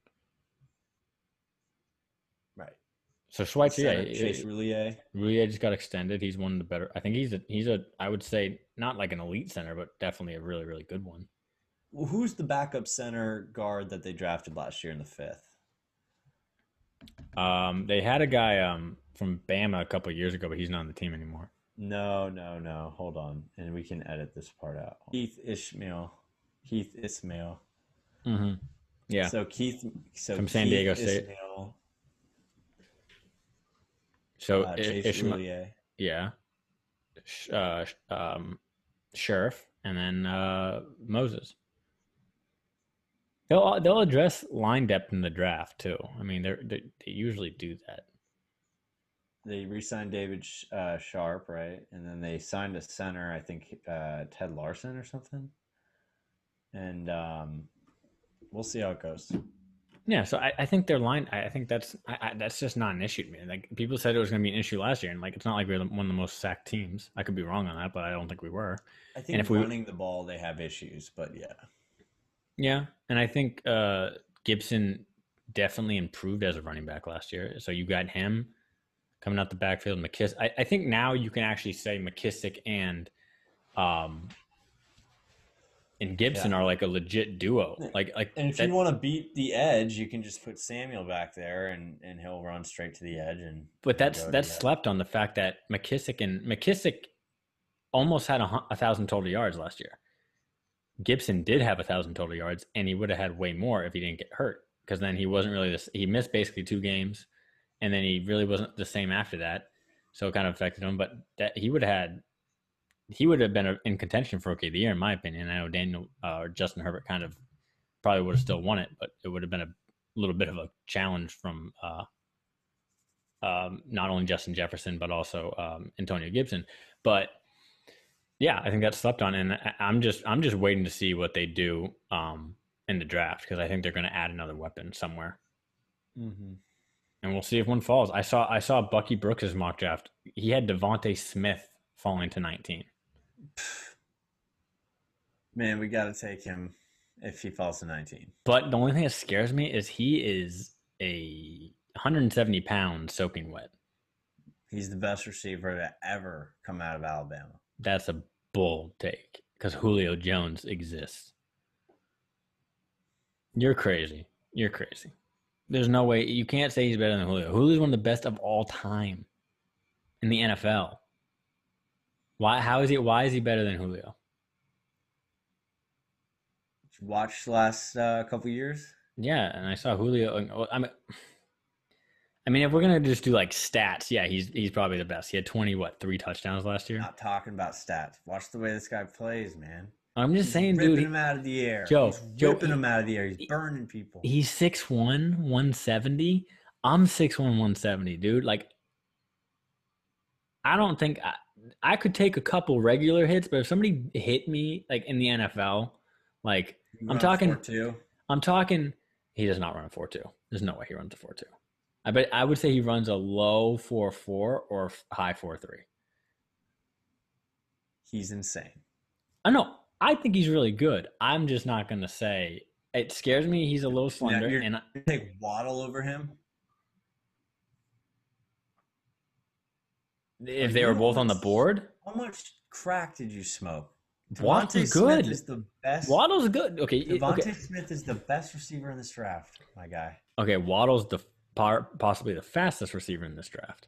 Right. So Schweitzer, Center yeah, Chase Roulier. Rui just got extended. He's one of the better. I think he's a I would say not like an elite center, but definitely a really really good one. Well, who's the backup center guard that they drafted last year in the fifth? They had a guy from Bama a couple of years ago, but he's not on the team anymore. No, no, no. Hold on, and we can edit this part out. Keith Ishmael. Keith Ismail. Mm-hmm. Yeah, So Keith. So from San Keith Diego State. Ismail. So Chase Ishmael, Roulier. yeah, Sheriff, and then Moses. They'll address line depth in the draft too. I mean, they usually do that. They re-signed David Sharp, right? And then they signed a center, I think Ted Larson or something. And we'll see how it goes. Yeah, so I think their line. I think that's just not an issue to me. Like people said, it was going to be an issue last year, and like it's not like we're one of the most sacked teams. I could be wrong on that, but I don't think we were. I And think if we, running the ball, they have issues, but yeah. yeah, and I think Gibson definitely improved as a running back last year. So you got him coming out the backfield. McKissick. I think now you can actually say McKissick um and Gibson Yeah. are like a legit duo. Like And if you that. want to beat the edge, you can just put Samuel back there and he'll run straight to the edge But and that's go to that's that. slept on the fact that McKissick almost had 1,000 total yards last year. Gibson did have 1,000 total yards, and he would have had way more if he didn't get hurt. Because then he wasn't really this. He missed basically 2 games, and then he really wasn't the same after that. So it kind of affected him. But that he would have been in contention for Rookie of the Year, in my opinion. I know Daniel or Justin Herbert kind of probably would have still won it, but it would have been a little bit of a challenge from not only Justin Jefferson but also Antonio Gibson. But yeah, I think that's slept on, and I'm just waiting to see what they do in the draft because I think they're going to add another weapon somewhere, Mm-hmm. and we'll see if one falls. I saw Bucky Brooks' mock draft. He had Devontae Smith falling to 19. Man, we got to take him if he falls to 19. But the only thing that scares me is he is a 170 pounds soaking wet. He's the best receiver to ever come out of Alabama. That's a bold take because Julio Jones exists. You're crazy. You're crazy. There's no way you can't say he's better than Julio. Julio's one of the best of all time in the NFL. Why? How is he? Why is he better than Julio? Did you watch the last couple years? Yeah, and I saw Julio. I mean, if we're gonna just do like stats, yeah, he's probably the best. He had 3 touchdowns last year. Not talking about stats. Watch the way this guy plays, man. I'm just He's saying, ripping dude. him out of the air. Joe, He's Joe, ripping him out of the air. He's burning people. he's 6'1", 170. I'm 6'1", 170, dude. Like, I don't think I could take a couple regular hits, but if somebody hit me like in the NFL, like You I'm run a talking, 4.2. I'm talking. He does not run a 4.2. There's no way he runs a 4.2. I would say he runs a low 4.4 or high 4.3. He's insane. I know. I think he's really good. I'm just not gonna say it scares me. He's a little Now, slender, you're and going to take Waddle over him? if Like, they you were know both on the board, how much crack did you smoke? Devontae Waddle's good. Smith is the best. Waddle's good. Okay, Devontae Smith is the best receiver in this draft, my guy. okay. Waddle's possibly the fastest receiver in this draft.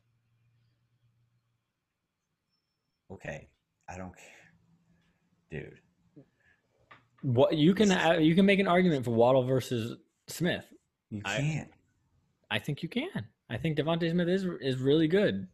Okay, I don't care, dude. What you can make an argument for Waddle versus Smith. You I can't. I think you can. I think Devontae Smith is really good.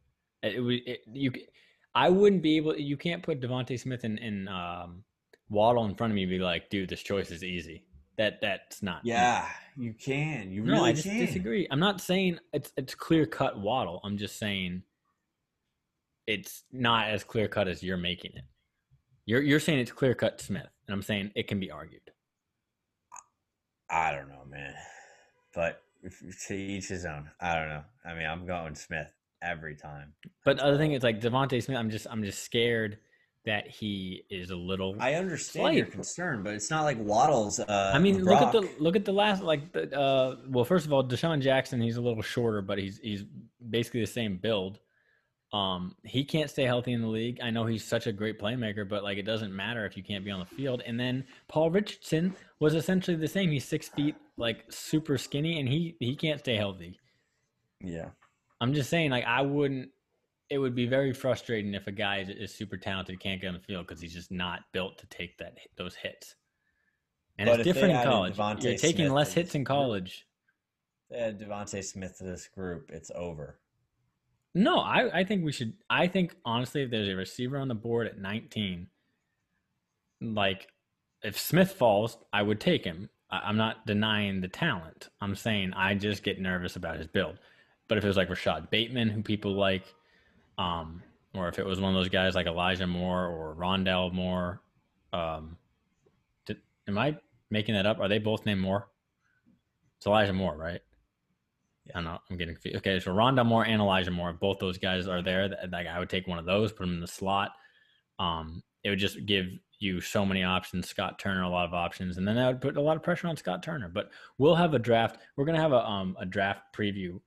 I wouldn't be able. You can't put Devontae Smith and Waddle in front of me and be like, dude, this choice is easy. That's not. Yeah, you can. You No, really I just can. disagree. I'm not saying it's clear cut Waddle. I'm just saying it's not as clear cut as you're making it. You're saying it's clear cut Smith, and I'm saying it can be argued. I don't know, man. But to each his own. I don't know. I mean, I'm going Smith every time. But the other thing is like Devontae Smith. I'm just scared that he is a little. I understand your slight. concern, but it's not like Waddle's. I mean, Brock. look at the last like the well, first of all, Deshaun Jackson, he's a little shorter, but he's basically the same build. He can't stay healthy in the league. I know he's such a great playmaker, but like it doesn't matter if you can't be on the field. And then Paul Richardson was essentially the same. He's 6 feet, like super skinny, and he can't stay healthy. Yeah. I'm just saying, like I wouldn't. It would be very frustrating if a guy is super talented can't get on the field because he's just not built to take those hits. And But it's if they different in added college. Devontae You're taking Smith less to hits this in college. They had Devontae Smith to this group. It's over. No, I think we should. I think honestly, if there's a receiver on the board at 19, like if Smith falls, I would take him. I'm not denying the talent. I'm saying I just get nervous about his build. But if it was like Rashad Bateman, who people like, or if it was one of those guys like Elijah Moore or Rondell Moore, um, am I making that up? Are they both named Moore? It's Elijah Moore, right? I know I'm getting confused. Okay, so Rondell Moore and Elijah Moore, both those guys are there. Like I would take one of those, put them in the slot. It would just give you so many options. Scott Turner, a lot of options, and then that would put a lot of pressure on Scott Turner. But we'll have a draft. We're gonna have a draft preview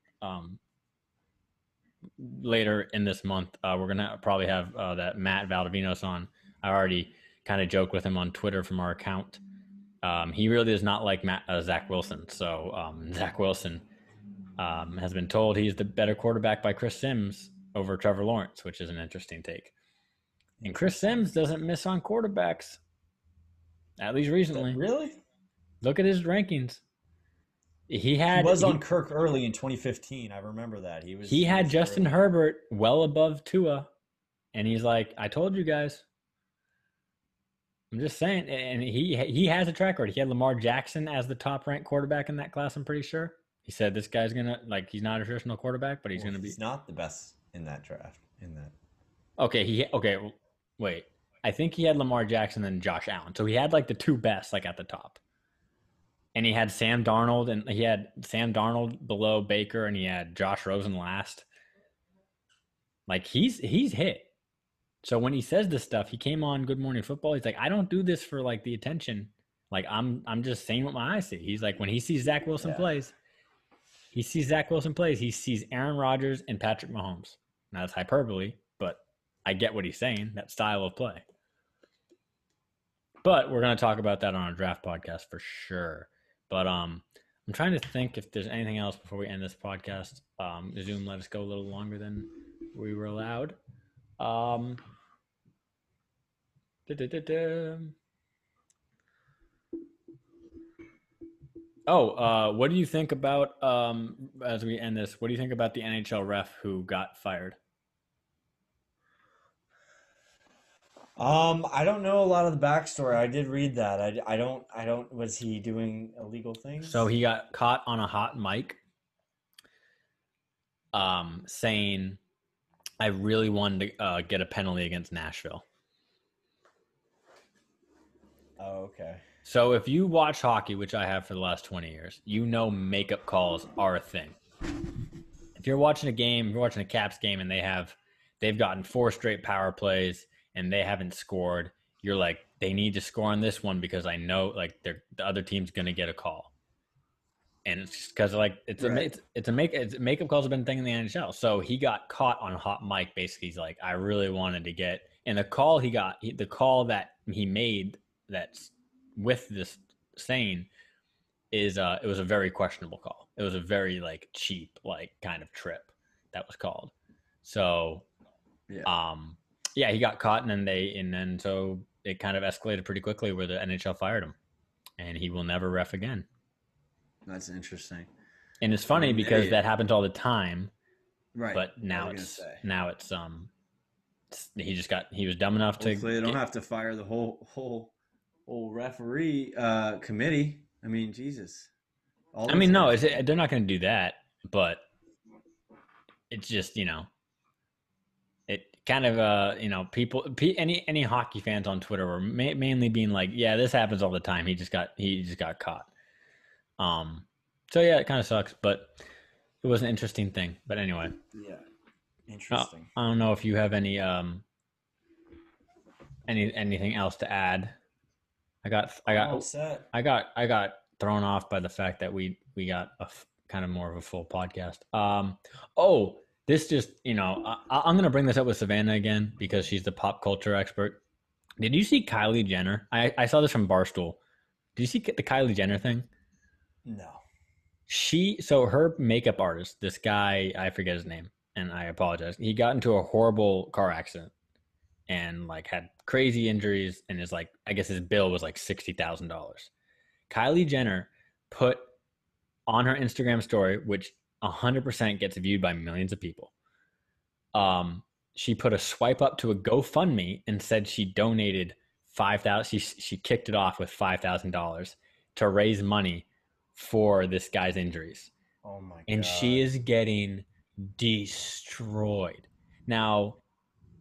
later in this month. We're gonna probably have that Matt Valdivinos on. I already kind of joked with him on Twitter from our account. He really does not like Zach Wilson. So Zach Wilson has been told he's the better quarterback by Chris Sims over Trevor Lawrence, which is an interesting take. And Chris Sims doesn't miss on quarterbacks, at least recently. Really? Look at his rankings. He was on Kirk early in 2015. I remember that. He had Justin Herbert well above Tua, and he's like, I told you guys. I'm just saying, and he has a track record. He had Lamar Jackson as the top ranked quarterback in that class, I'm pretty sure. He said this guy's gonna, like, he's not a traditional quarterback, but he's gonna be. He's not the best in that draft. Okay, wait. I think he had Lamar Jackson and Josh Allen, so he had like the two best, like at the top. And he had Sam Darnold, and he had Sam Darnold below Baker, and he had Josh Rosen last. Like he's hit. So when he says this stuff, he came on Good Morning Football. He's like, I don't do this for like the attention. Like I'm just saying what my eyes see. He's like, when he sees Zach Wilson plays, he sees Aaron Rodgers and Patrick Mahomes. Now that's hyperbole, but I get what he's saying. That style of play. But we're gonna talk about that on our draft podcast for sure. But I'm trying to think if there's anything else before we end this podcast. Zoom let us go a little longer than we were allowed. What do you think about, as we end this, what do you think about the NHL ref who got fired? I don't know a lot of the backstory. I did read that. I don't, was he doing illegal things? So he got caught on a hot mic, saying, I really wanted to get a penalty against Nashville. Oh, okay. So if you watch hockey, which I have for the last 20 years, you know makeup calls are a thing. If you're watching a game, if you're watching a Caps game and they've gotten 4 straight power plays and they haven't scored, you're like, they need to score on this one because I know like the other team's going to get a call. And it's just because like makeup calls have been a thing in the NHL. So he got caught on a hot mic. Basically, he's like, I really wanted to get, and the call the call that he made that's with this saying is it was a very questionable call. It was a very like cheap like kind of trip that was called. So he got caught, and then so it kind of escalated pretty quickly where the NHL fired him, and he will never ref again. That's interesting. And it's funny because that happens all the time. Right. But now it's he was dumb enough to. Hopefully they don't have to fire the whole referee committee. I mean, Jesus. They're not going to do that, but it's just, it kind of, people, any hockey fans on Twitter were mainly being like, yeah, this happens all the time. He just got caught. So yeah, it kind of sucks, but it was an interesting thing. But anyway. Yeah. Interesting. I don't know if you have any anything else to add. I got thrown off by the fact that we got a kind of more of a full podcast. This just, I'm going to bring this up with Savannah again because she's the pop culture expert. Did you see Kylie Jenner? I saw this from Barstool. Did you see the Kylie Jenner thing? No. So her makeup artist, this guy, I forget his name, and I apologize. He got into a horrible car accident and like had crazy injuries, and I guess his bill was like $60,000. Kylie Jenner put on her Instagram story, which 100% gets viewed by millions of people. She put a swipe up to a GoFundMe and said she donated $5,000. She kicked it off with $5,000 to raise money for this guy's injuries. Oh my God. And she is getting destroyed. Now,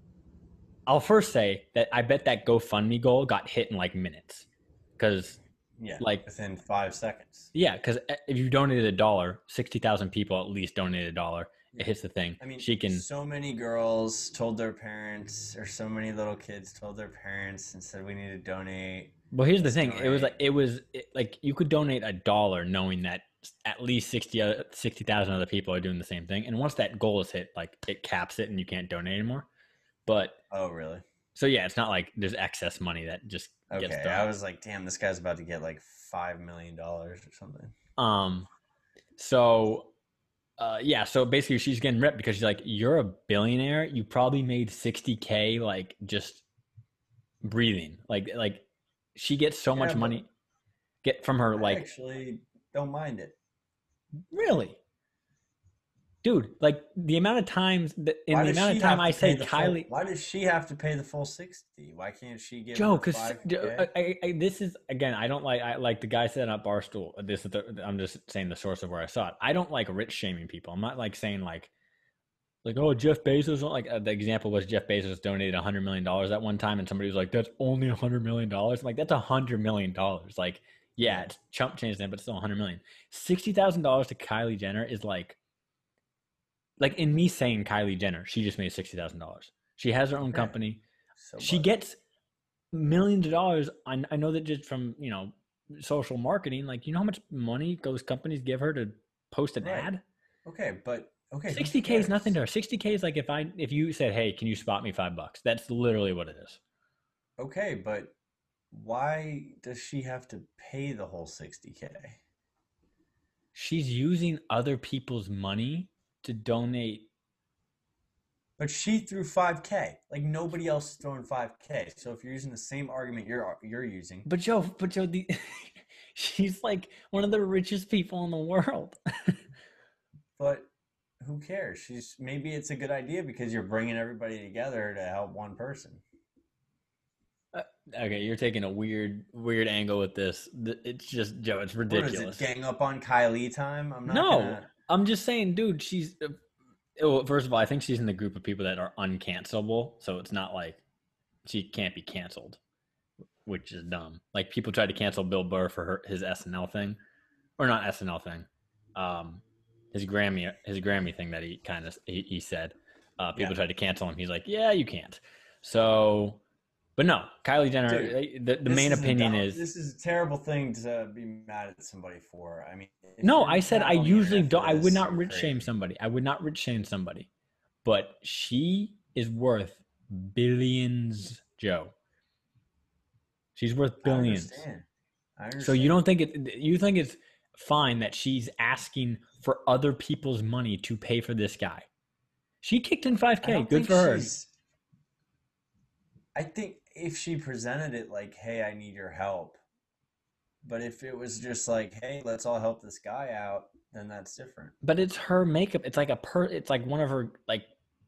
I'll first say that I bet that GoFundMe goal got hit in like minutes because Yeah, Like, within 5 seconds. yeah, because if you donated a dollar, 60,000 people at least donated a dollar. It Yeah. hits the thing. I mean, She can. so many girls told their parents, or so many little kids told their parents and said, "We need to donate. Well, here's the Let's thing. donate." Like you could donate a dollar knowing that at least 60,000 other people are doing the same thing. And once that goal is hit, like it caps it and you can't donate anymore. But Oh, really? so yeah, it's not like there's excess money that just gets Okay, I thrown. was like, "Damn, this guy's about to get like $5 million or something." Um, so yeah, so basically she's getting ripped because she's like, you're a billionaire. You probably made 60K like just breathing. Like she gets so Yeah, much but money get from her I like actually don't mind it. really. Dude, like the amount of times that in Why the does amount she of time have I to pay say the full? Kylie Why does she have to pay the full 60? Why can't she give Joe, her because 5K? this is again, I don't like I like the guy said at Barstool. This is I'm just saying the source of where I saw it. I don't like rich shaming people. I'm not like saying like oh Jeff Bezos. Like the example was Jeff Bezos donated $100 million at one time, and somebody was like that's only $100 million. I'm like that's $100 million. Like yeah, Yeah. it's chump change then, but still 100 million. $60,000 to Kylie Jenner is like in me saying Kylie Jenner, she just made $60,000. She has her own Okay. company. So She what? gets millions of dollars. I know that just from social marketing. Like you know how much money those companies give her to post an Right. ad. Okay, but okay, who 60K is nothing to cares? her. 60K is like if you said, hey, can you spot me $5? That's literally what it is. Okay, but why does she have to pay the whole 60K? She's using other people's money to donate. But she threw 5K. Like nobody else is throwing 5K. So if you're using the same argument you're using, But Joe, she's like one of the richest people in the world. but who cares? She's maybe it's a good idea because you're bringing everybody together to help one person. Okay, you're taking a weird angle with this. It's just Joe. It's What is it? ridiculous. Gang up on Kylie time? I'm not No, gonna. I'm just saying, dude. She's well, first of all, I think she's in the group of people that are uncancelable. So it's not like she can't be canceled, which is dumb. Like people tried to cancel Bill Burr for his SNL thing, or not SNL thing, um, his Grammy thing that he said. Yeah, People tried to cancel him. He's like, yeah, you can't. So, but no, Kylie Jenner. dude. The This main is a opinion dumb. is This is a terrible thing to be mad at somebody for. I mean, if no. you're I said I mad on the usually internet for don't. I would this, not you're rich shame crazy. somebody. I would not rich shame somebody, but she is worth billions, Joe. She's worth I billions. understand. I So you understand. don't think you think it's fine that she's asking for other people's money to pay for this guy. She kicked in I 5K. don't Good think for her. she's. I think if she presented it like, "Hey, I need your help," but if it was just like, "Hey, let's all help this guy out," then that's different. But it's her makeup. It's like it's like one of her like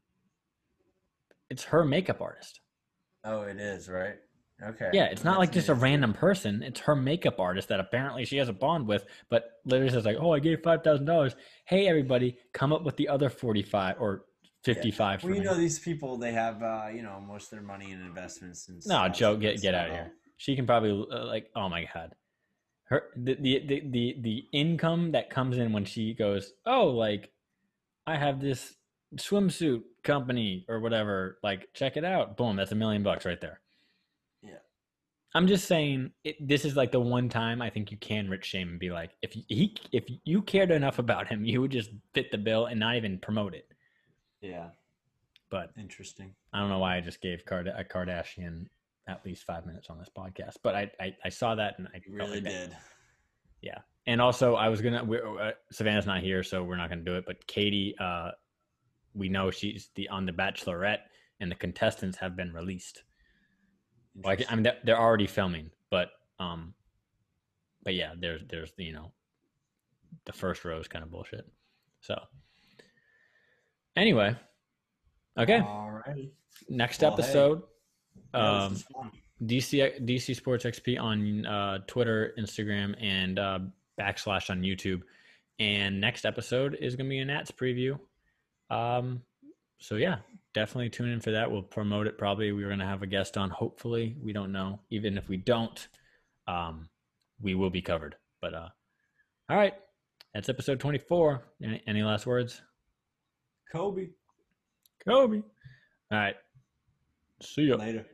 it's her makeup artist. Oh, it is, right? Okay, Yeah, it's then not that's like an just a issue. random person. It's her makeup artist that apparently she has a bond with, but literally says like, "Oh, I gave $5,000. Hey, everybody, come up with the other 45 or Yeah. 55 Well, for you me." know, these people, they have, most of their money in investments and No, stuff. Joe, And get out of so, here. She can probably like, oh my god, her the income that comes in when she goes, oh, like I have this swimsuit company or whatever, like check it out. Boom, that's $1 million right there. yeah. I'm just saying this is like the one time I think you can rich shame and be like, if you cared enough about him, you would just fit the bill and not even promote it. Yeah. But Interesting. I don't know why I just gave a Kardashian at least 5 minutes on this podcast. But I saw that and I You felt really like that. did. Yeah. And also, I was gonna. Savannah's not here, so we're not gonna do it. But Katie, we know she's on the Bachelorette, and the contestants have been released. Like, I Interesting. mean, they're already filming, um, but yeah, there's the first row is kind of bullshit. So anyway, okay, All righty. next Well, hey, episode, yeah, this um, was fun. DC Sports XP on Twitter, Instagram, and / on YouTube. And next episode is gonna be a Nats preview. Um, so yeah, definitely tune in for that. We'll promote it. Probably we're gonna have a guest on. Hopefully, we don't know. Even if we don't, um, we will be covered. But all right, that's episode 24. Any last words? Kobe. All right. See ya. Later.